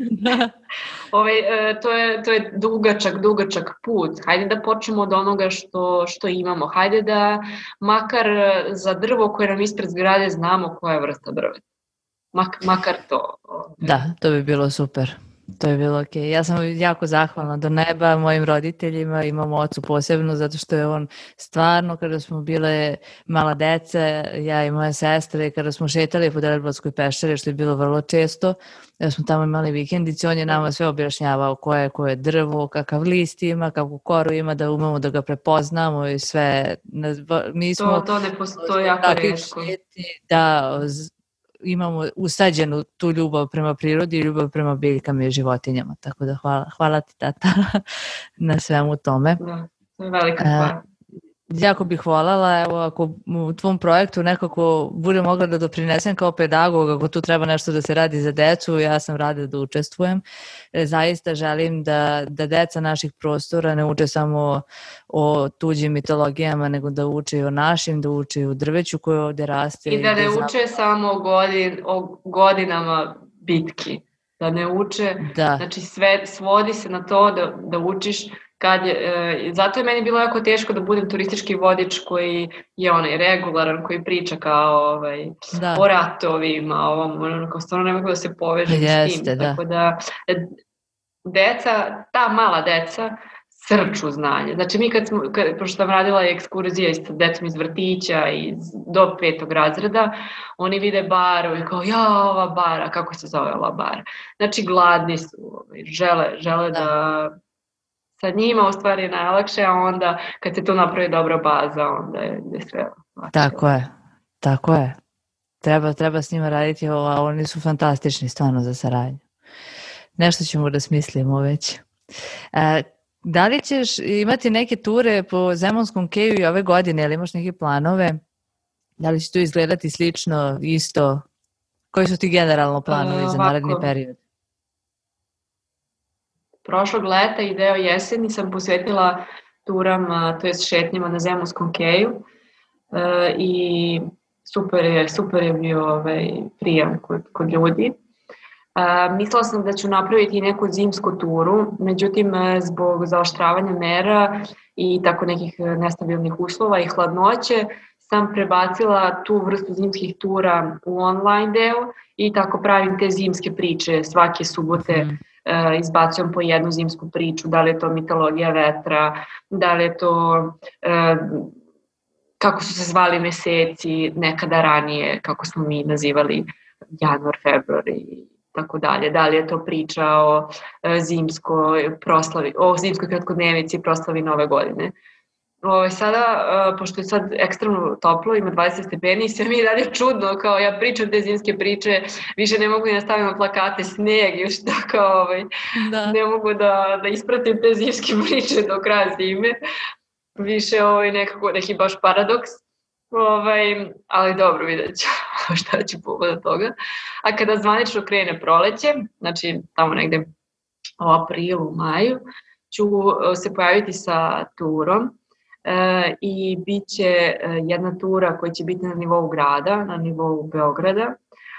ovaj, to, je, to je dugačak, dugačak put. Hajde da počnemo od onoga što, što imamo. Hajde da makar za drvo koje nam ispred zgrade znamo koja je vrsta drveta. Mak, makar to. Da, to bi bilo super. To je bilo ok. Ja sam jako zahvalna do neba mojim roditeljima i mom ocu posebno, zato što je on stvarno, kada smo bile mala deca, ja i moja sestra, kada smo šetali po Deliblatskoj peščari, što je bilo vrlo često, da smo tamo imali vikendice, on je nama sve objašnjavao koje je koje drvo, kakav list ima, kakvu koru ima, da umemo da ga prepoznamo i sve. Mi smo, to, to ne postoji jako retko. Da, imamo usađenu tu ljubav prema prirodi i ljubav prema biljkama i životinjama. Tako da hvala, hvala ti tata na svemu tome. Da, to je velika stvar. Jako bih voljela, evo, ako u tvom projektu nekako bude mogla da doprinesem kao pedagog, ako tu treba nešto da se radi za decu, ja sam rada da učestvujem. Zaista želim da, da deca naših prostora ne uče samo o tuđim mitologijama, nego da uče i o našim, da uče i o drveću koje ovde raste. I da ne uče samo godin, o godinama bitki, da ne uče, Da. znači sve svodi se na to da, da učiš kad je, e, zato je meni bilo jako teško da budem turistički vodič koji je onaj regularan, koji priča kao ovaj, Da. o ratovima, ovom, ono, kao stvarno ne mogu da se povežem Pa s jeste, tim, da. tako da e, deca, ta mala deca srču znanje. Znači mi kad smo, kad, pošto sam radila ekskurzije sa decom iz vrtića iz, do petog razreda, oni vide baru i kao ja ova bara, kako se zove ova bara. Znači gladni su, ovaj, žele, žele da, da sa njima u stvari je najlakše, a onda kad se to napravi dobra baza, onda je, je sve lakše. Tako je, tako je. Treba, treba s njima raditi, a oni su fantastični stvarno za saradnju. Nešto ćemo da smislimo već. E, da li ćeš imati neke ture po Zemunskom keju i ove godine, ili imaš neke planove? Da li će to izgledati slično, isto? Koji su ti generalno planovi uh, za naredni period? Prošlog leta i deo jeseni sam posvetila turama, to jest šetnjama na Zemunskom keju uh, i super je, super je bio ovaj, prijem kod, kod ljudi. Uh, mislila sam da ću napraviti neku zimsku turu, međutim zbog zaoštravanja mera i tako nekih nestabilnih uslova i hladnoće sam prebacila tu vrstu zimskih tura u online deo i tako pravim te zimske priče svake subote. Mm. Uh, izbacujem po jednu zimsku priču, da li je to mitologija vetra, da li je to uh, kako su se zvali meseci nekada ranije, kako smo mi nazivali januar, februar i tako dalje. Da li je to priča o uh, zimskoj proslavi, o zimskoj kratkodnevici proslavi nove godine. Ove, sada, uh, pošto je sad ekstremno toplo, ima dvadeset stepeni, sve mi je dalje čudno, kao ja pričam te zimske priče, više ne mogu ni da stavim na plakate sneg, još tako, ovaj, da. ne mogu da, da ispratim te zimske priče do kraja zime, više ovaj, nekako, neki baš paradoks, ovaj, ali dobro, vidjet ću šta će pogoda toga. A kada zvanično krene proleće, znači tamo negde u aprilu, maju, ću se pojaviti sa turom. E, i bit će jedna tura koja će biti na nivou grada, na nivou Beograda,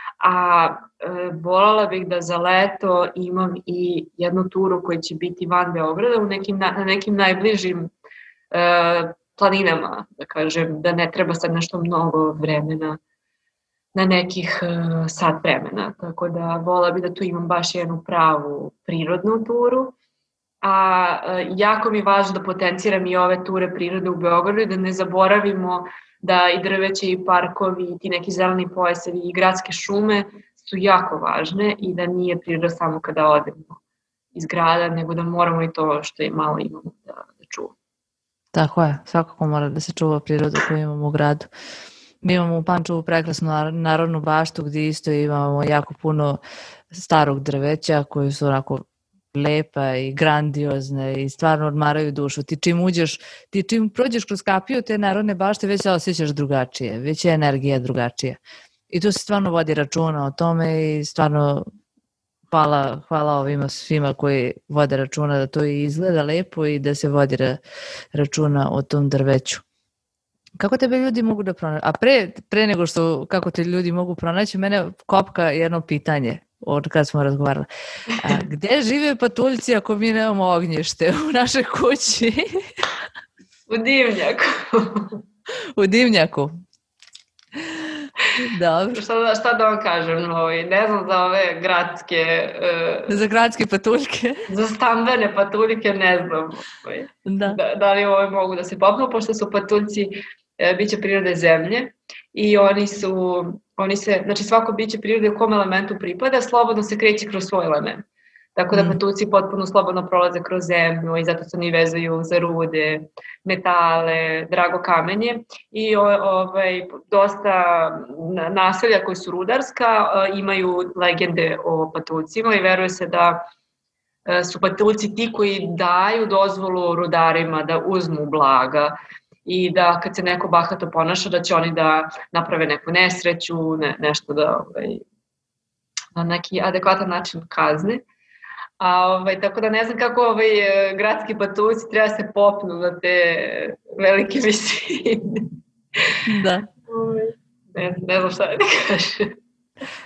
a e, volala bih da za leto imam i jednu turu koja će biti van Beograda u nekim, na, na nekim najbližim e, planinama, da kažem, da ne treba sad nešto mnogo vremena, na nekih e, sat vremena, tako da volala bih da tu imam baš jednu pravu prirodnu turu. A jako mi je važno da potenciram i ove ture prirode u Beogradu i da ne zaboravimo da i drveće i parkovi i ti neki zeleni pojasevi i gradske šume su jako važne i da nije priroda samo kada odemo iz grada, nego da moramo i to što je malo imamo da, da čuvamo. Tako je, svakako mora da se čuva priroda koju imamo u gradu. Mi imamo u Pančevu prekrasnu narodnu baštu gdje isto imamo jako puno starog drveća koji su onako lepa i grandiozne i stvarno odmaraju dušu. Ti čim uđeš, ti čim prođeš kroz kapiju te narodne bašte, već se osjećaš drugačije, već je energija drugačija. I tu se stvarno vodi računa o tome i stvarno hvala, hvala ovima svima koji vode računa da to i izgleda lepo i da se vodi ra, računa o tom drveću. Kako tebe ljudi mogu da pronaći? A pre, pre nego što kako te ljudi mogu pronaći, mene kopka jedno pitanje od kad smo razgovarali. A gde žive patuljci ako mi nemamo ognjište u našoj kući? U dimnjaku. U dimnjaku. Dobro. Šta, šta da vam kažem? Ne znam za ove gradske... Uh, za gradske patuljke? Za stambene patuljke ne znam. Da. Da, da li ove mogu da se popnu, pošto su patuljci uh, biće prirode zemlje i oni su... Oni se, znači svako biće prirode u kom elementu pripada, slobodno se kreće kroz svoj element. Tako da mm. patuljci potpuno slobodno prolaze kroz zemlju i zato se oni vezuju za rude, metale, drago kamenje. I ovaj, dosta naselja koji su rudarska imaju legende o patuljcima i veruje se da su patuljci ti koji daju dozvolu rudarima da uzmu blaga i da kad se neko bahato ponaša da će oni da naprave neku nesreću, ne, nešto da ovaj, na neki adekvatan način kazne. A, ovaj, tako da ne znam kako ovaj, gradski patuljci treba se popnu na te velike visine. Da. Ne, ne znam šta da kažem.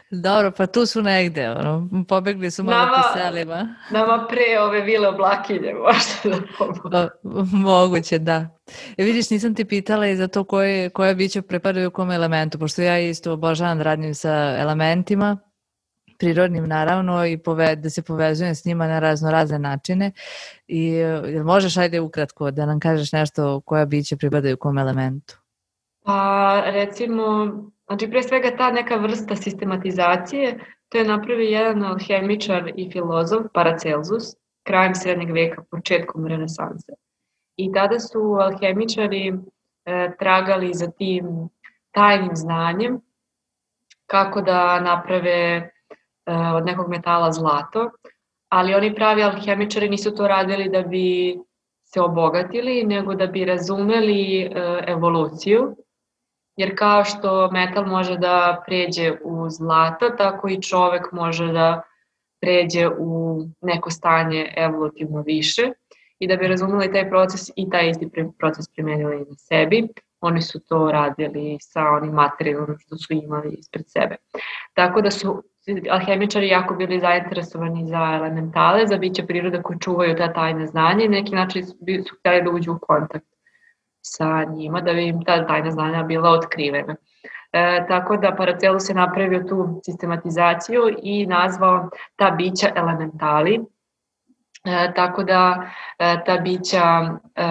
Dobro, pa tu su negde, ono, pobegli su malo Nama, po selima. nama pre ove vile oblakinje možda da pomogu. Pa, moguće, da. E, vidiš, nisam ti pitala i za to koje, koja bića pripadaju u kom elementu, pošto ja isto obožavam da radim sa elementima, prirodnim naravno, i pove, da se povezujem s njima na razno razne načine. I jel možeš, ajde ukratko, da nam kažeš nešto koja bića pripadaju u kom elementu? Pa recimo, znači pre svega ta neka vrsta sistematizacije, to je napravio jedan alhemičar i filozof Paracelsus krajem srednjeg veka, početkom renesanse. I tada su alhemičari e, tragali za tim tajnim znanjem kako da naprave e, od nekog metala zlato, ali oni pravi alhemičari nisu to radili da bi se obogatili, nego da bi razumeli e, evoluciju. Jer kao što metal može da pređe u zlato, tako i čovek može da pređe u neko stanje evolutivno više. I da bi razumeli taj proces i taj isti proces primenili i na sebi, oni su to radili sa onim materijalom što su imali ispred sebe. Tako da su alhemičari jako bili zainteresovani za elementale, za biće prirode koji čuvaju ta tajna znanja i neki način su, su htjeli da uđu u kontakt sa njima, da bi im ta tajna znanja bila otkrivena. E, tako da Paracelsus je napravio tu sistematizaciju i nazvao ta bića elementali. E, tako da e, ta bića e,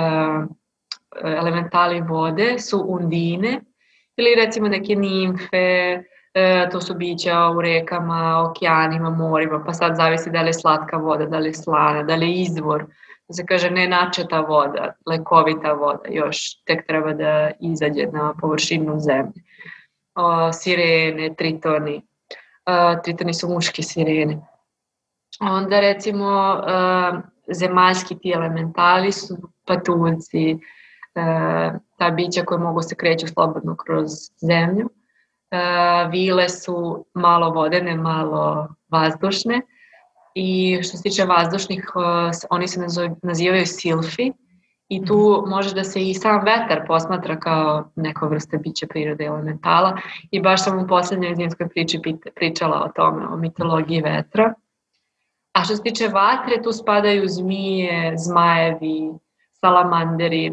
elementali vode su undine ili recimo neke nimfe, e, to su bića u rekama, okeanima, morima, pa sad zavisi da li je slatka voda, da li je slana, da li je izvor. Da se kaže ne načeta voda, lekovita voda, još tek treba da izađe na površinu zemlje. O, sirene, tritoni, o, tritoni su muški sirene. Onda recimo o, zemaljski ti elementali su patuljci, o, ta bića koje mogu se kreću slobodno kroz zemlju. O, vile su malo vodene, malo vazdušne. I što se tiče vazdušnih, oni se nazivaju silfi i tu može da se i sam vetar posmatra kao neka vrsta bića prirode elementala i baš sam u poslednjoj zimskoj priči pričala o tome, o mitologiji vetra. A što se tiče vatre, tu spadaju zmije, zmajevi, salamanderi,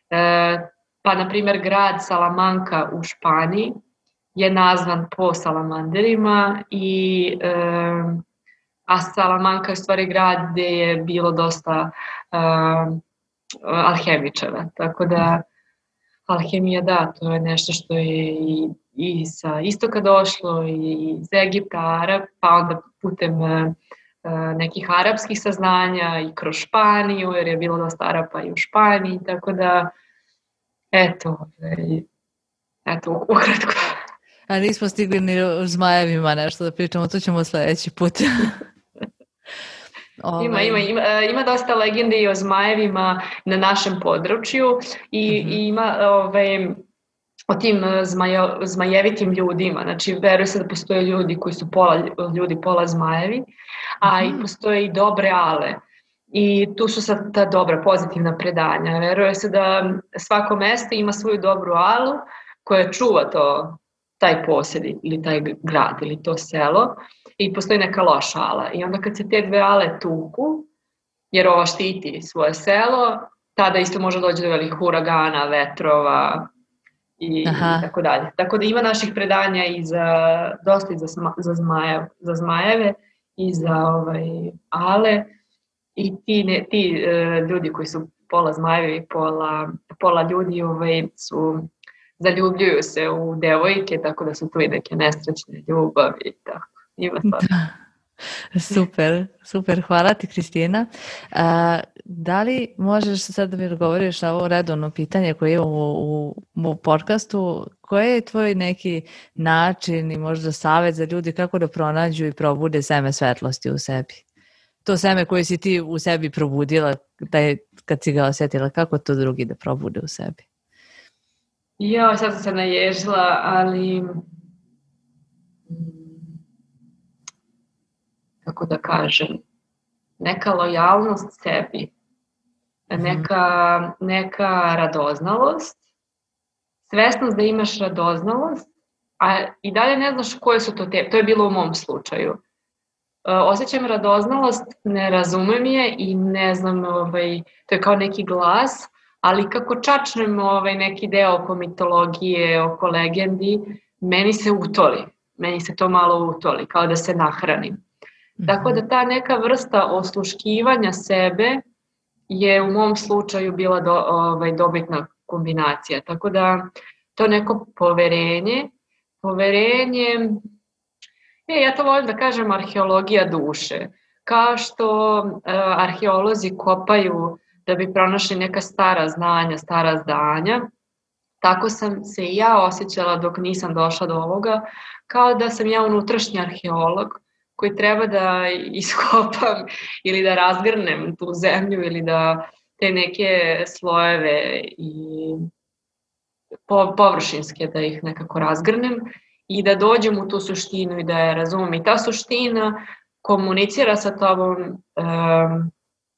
pa na primjer grad Salamanca u Španiji je nazvan po salamanderima i a Salamanca je stvari grad gde je bilo dosta uh, alhemičara, tako da alhemija, da, to je nešto što je i, i sa istoka došlo, i iz Egipta, Arab, pa onda putem uh, nekih arapskih saznanja i kroz Španiju, jer je bilo dosta Arapa i u Španiji, tako da, eto, eto, ukratko. A nismo stigli ni o zmajevima nešto da pričamo, to ćemo sledeći put. Ima, ima, ima, ima dosta legende i o zmajevima na našem području i, uh-huh. i ima ove, o tim zmajo, zmajevitim ljudima. Znači, veruje se da postoje ljudi koji su pola ljudi, pola zmajevi, a uh-huh. i postoje i dobre ale. I tu su sad ta dobra, pozitivna predanja. Veruje se da svako mesto ima svoju dobru alu koja čuva to, taj posjed ili taj grad ili to selo i postoji neka loša ala. I onda kad se te dve ale tuku, jer ova štiti svoje selo, tada isto može doći do velikih uragana, vetrova i, i tako dalje. Tako da ima naših predanja i za, dosta i za, sma, za, zmajev, za zmajeve i za ovaj, ale. I ti, ne, ti uh, ljudi koji su pola zmajevi, pola, pola ljudi ovaj, su... zaljubljuju se u devojke, tako da su tu i neke nesrećne ljubavi i tako. Ima stvarno. Super, super. Hvala ti, Kristina. A, da li možeš sad da mi odgovoriš na ovo redovno pitanje koje je u, u, u podcastu? Koji je tvoj neki način i možda savjet za ljudi kako da pronađu i probude seme svetlosti u sebi? To seme koje si ti u sebi probudila, taj, kad si ga osjetila, kako to drugi da probude u sebi? Ja, sad sam se naježila, ali kako da kažem, neka lojalnost sebi, neka, neka radoznalost, svesnost da imaš radoznalost, a i dalje ne znaš koje su to teme. To je bilo u mom slučaju. Osjećam radoznalost, ne razumem je i ne znam, ovaj, to je kao neki glas, ali kako čačnem ovaj, neki deo oko mitologije, oko legendi, meni se utoli. Meni se to malo utoli, kao da se nahranim. Mm-hmm. Tako da ta neka vrsta osluškivanja sebe je u mom slučaju bila do, ovaj, dobitna kombinacija. Tako da to neko poverenje, poverenje, e, ja to volim da kažem arheologija duše. Kao što uh, arheolozi kopaju da bi pronašli neka stara znanja, stara zdanja, tako sam se i ja osjećala dok nisam došla do ovoga, kao da sam ja unutrašnji arheolog koji treba da iskopam ili da razgrnem tu zemlju ili da te neke slojeve i površinske da ih nekako razgrnem i da dođem u tu suštinu i da je razumem. I ta suština komunicira sa tobom um,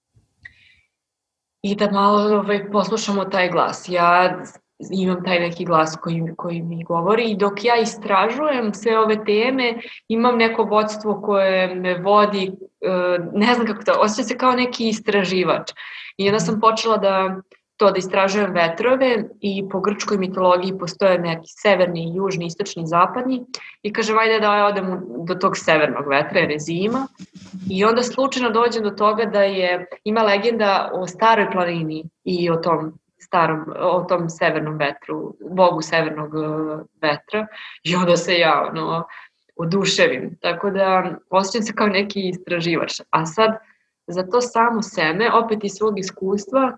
i da malo ovaj, poslušamo taj glas. Ja imam taj neki glas koji, koji mi govori i dok ja istražujem sve ove teme, imam neko vodstvo koje me vodi, ne znam kako to, osjećam se kao neki istraživač. I onda sam počela da to da istražujem vetrove i po grčkoj mitologiji postoje neki severni, južni, istočni, zapadni i kažem ajde da ja odem do tog severnog vetra jer je zima i onda slučajno dođem do toga da je, ima legenda o staroj planini i o tom starom, o tom severnom vetru, bogu severnog vetra i onda se ja ono, oduševim. Tako da osjećam se kao neki istraživač. A sad za to samo seme, opet iz svog iskustva,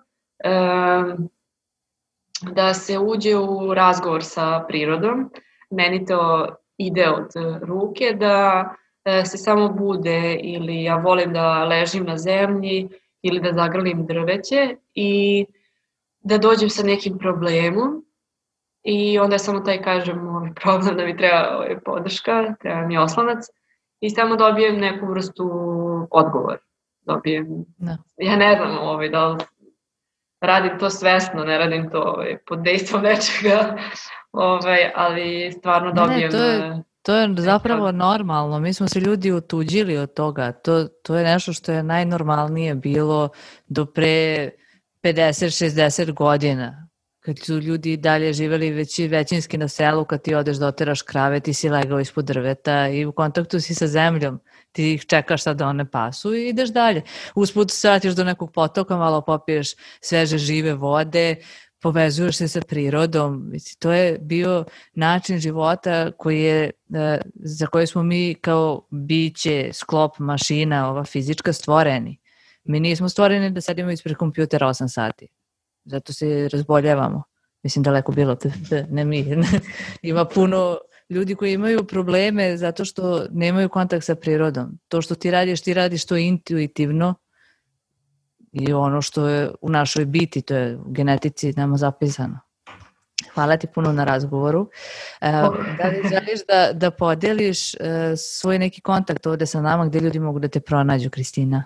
da se uđe u razgovor sa prirodom. Meni to ide od ruke, da se samo bude ili ja volim da ležim na zemlji ili da zagrlim drveće i da dođem sa nekim problemom i onda samo taj kažem ovaj problem da mi treba ovaj, podrška, treba mi oslonac i samo dobijem neku vrstu odgovor. Dobijem, no. Ja ne znam ovaj, da li radim to svesno, ne radim to ovaj, pod dejstvom nečega, ovaj, ali stvarno dobijem... Ne, to je, to je zapravo normalno, mi smo se ljudi otuđili od toga, to, to je nešto što je najnormalnije bilo do pre pedeset šezdeset godina, kad su ljudi dalje živeli već, većinski na selu, kad ti odeš da oteraš krave, ti si legao ispod drveta i u kontaktu si sa zemljom, ti ih čekaš sad da one pasu i ideš dalje. Usput svratiš do nekog potoka, malo popiješ sveže žive vode, povezuješ se sa prirodom. To je bio način života koji je, za koji smo mi kao biće, sklop mašina, ova fizička stvoreni. Mi nismo stvoreni da sedimo ispred kompjutera osam sati. Zato se razboljevamo. Mislim, daleko bilo, ne mi. Ima puno ljudi koji imaju probleme zato što nemaju kontakt sa prirodom. To što ti radiš, ti radiš to intuitivno i ono što je u našoj biti, to je u genetici nama zapisano. Hvala ti puno na razgovoru. Da li želiš da, da podeliš svoj neki kontakt ovde sa nama gde ljudi mogu da te pronađu, Kristina?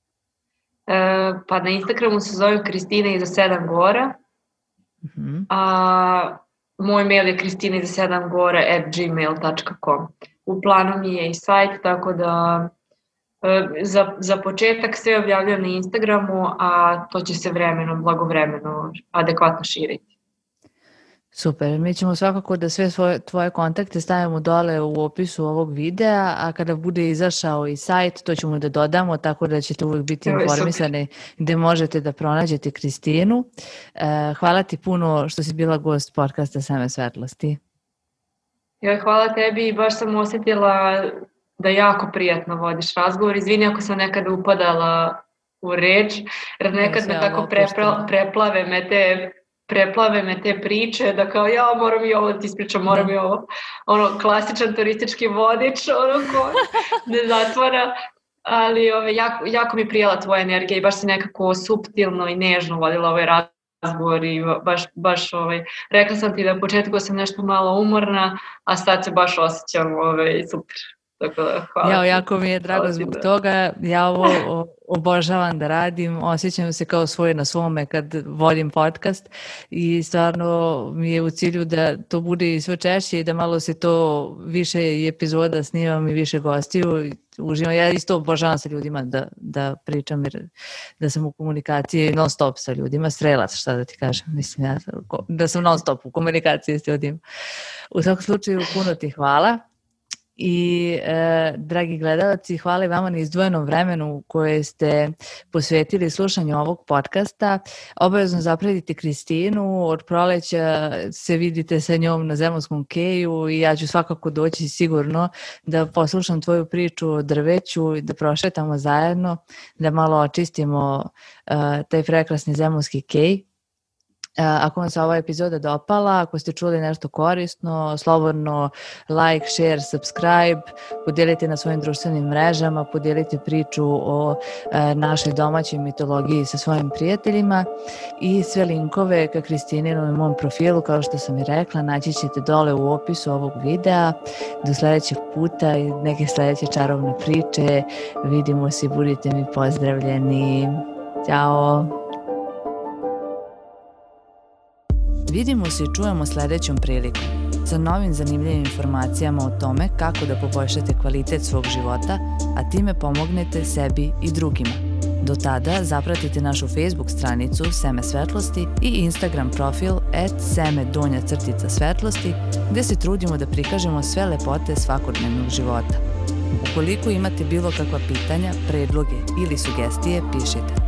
E, pa na Instagramu se zove Kristina iza sedam gora, uh-huh. a moj mail je kristina iza sedam gora at gmail dot com. U planu mi je i sajt, tako da e, za, za početak sve objavljam na Instagramu, a to će se vremenom, blagovremeno, adekvatno širiti. Super, mi ćemo svakako da sve svoje, tvoje kontakte stavimo dole u opisu ovog videa, a kada bude izašao i sajt, to ćemo da dodamo, tako da ćete uvijek biti informisani gde možete da pronađete Kristinu. Hvala ti puno što si bila gost podcasta Seme svetlosti. Ja, hvala tebi i baš sam osjetila da jako prijatno vodiš razgovor. Izvini ako sam nekada upadala u reč, jer nekad me tako prepla, preplave me te preplave me te priče, da kao ja moram i ovo ti ispričam, moram i ovo, ono klasičan turistički vodič, ono ko ne zatvara, ali ove, jako, jako mi prijela tvoja energija i baš si nekako suptilno i nežno vodila ovaj razgovor i baš, baš ovaj, rekla sam ti da u početku sam nešto malo umorna, a sad se baš osjećam ovaj, super. Tako da, hvala Ja, ti. jako mi je drago zbog da. toga. Ja ovo obožavam da radim. Osjećam se kao svoj na svome kad vodim podcast i stvarno mi je u cilju da to bude i sve češće i da malo se to više epizoda snimam i više gostiju. Uživam. Ja isto obožavam sa ljudima da, da pričam jer da sam u komunikaciji non stop sa ljudima, strelac, šta da ti kažem. Mislim ja, da sam non stop u komunikaciji s ljudima. U svakom slučaju puno ti hvala. I e, dragi gledalci, hvala vama na izdvojenom vremenu koje ste posvetili slušanju ovog podcasta. Obavezno zapratite Kristinu, od proleća se vidite sa njom na Zemunskom keju i ja ću svakako doći sigurno da poslušam tvoju priču o drveću i da prošetamo zajedno, da malo očistimo e, taj prekrasni Zemunski kej. Ako vam se ova epizoda dopala, ako ste čuli nešto korisno, slobodno like, share, subscribe, podijelite na svojim društvenim mrežama, podijelite priču o e, našoj domaćoj mitologiji sa svojim prijateljima i sve linkove ka Kristininom i mom profilu, kao što sam i rekla, naći ćete dole u opisu ovog videa. Do sljedećeg puta i neke sljedeće čarovne priče. Vidimo se i budite mi pozdravljeni. Ćao! Vidimo se i čujemo sljedećom prilikom sa novim zanimljivim informacijama o tome kako da poboljšate kvalitet svog života, a time pomognete sebi i drugima. Do tada zapratite našu Facebook stranicu Seme svetlosti i Instagram profil at seme donja crtica svetlosti gdje se trudimo da prikažemo sve lepote svakodnevnog života. Ukoliko imate bilo kakva pitanja, predloge ili sugestije, pišite.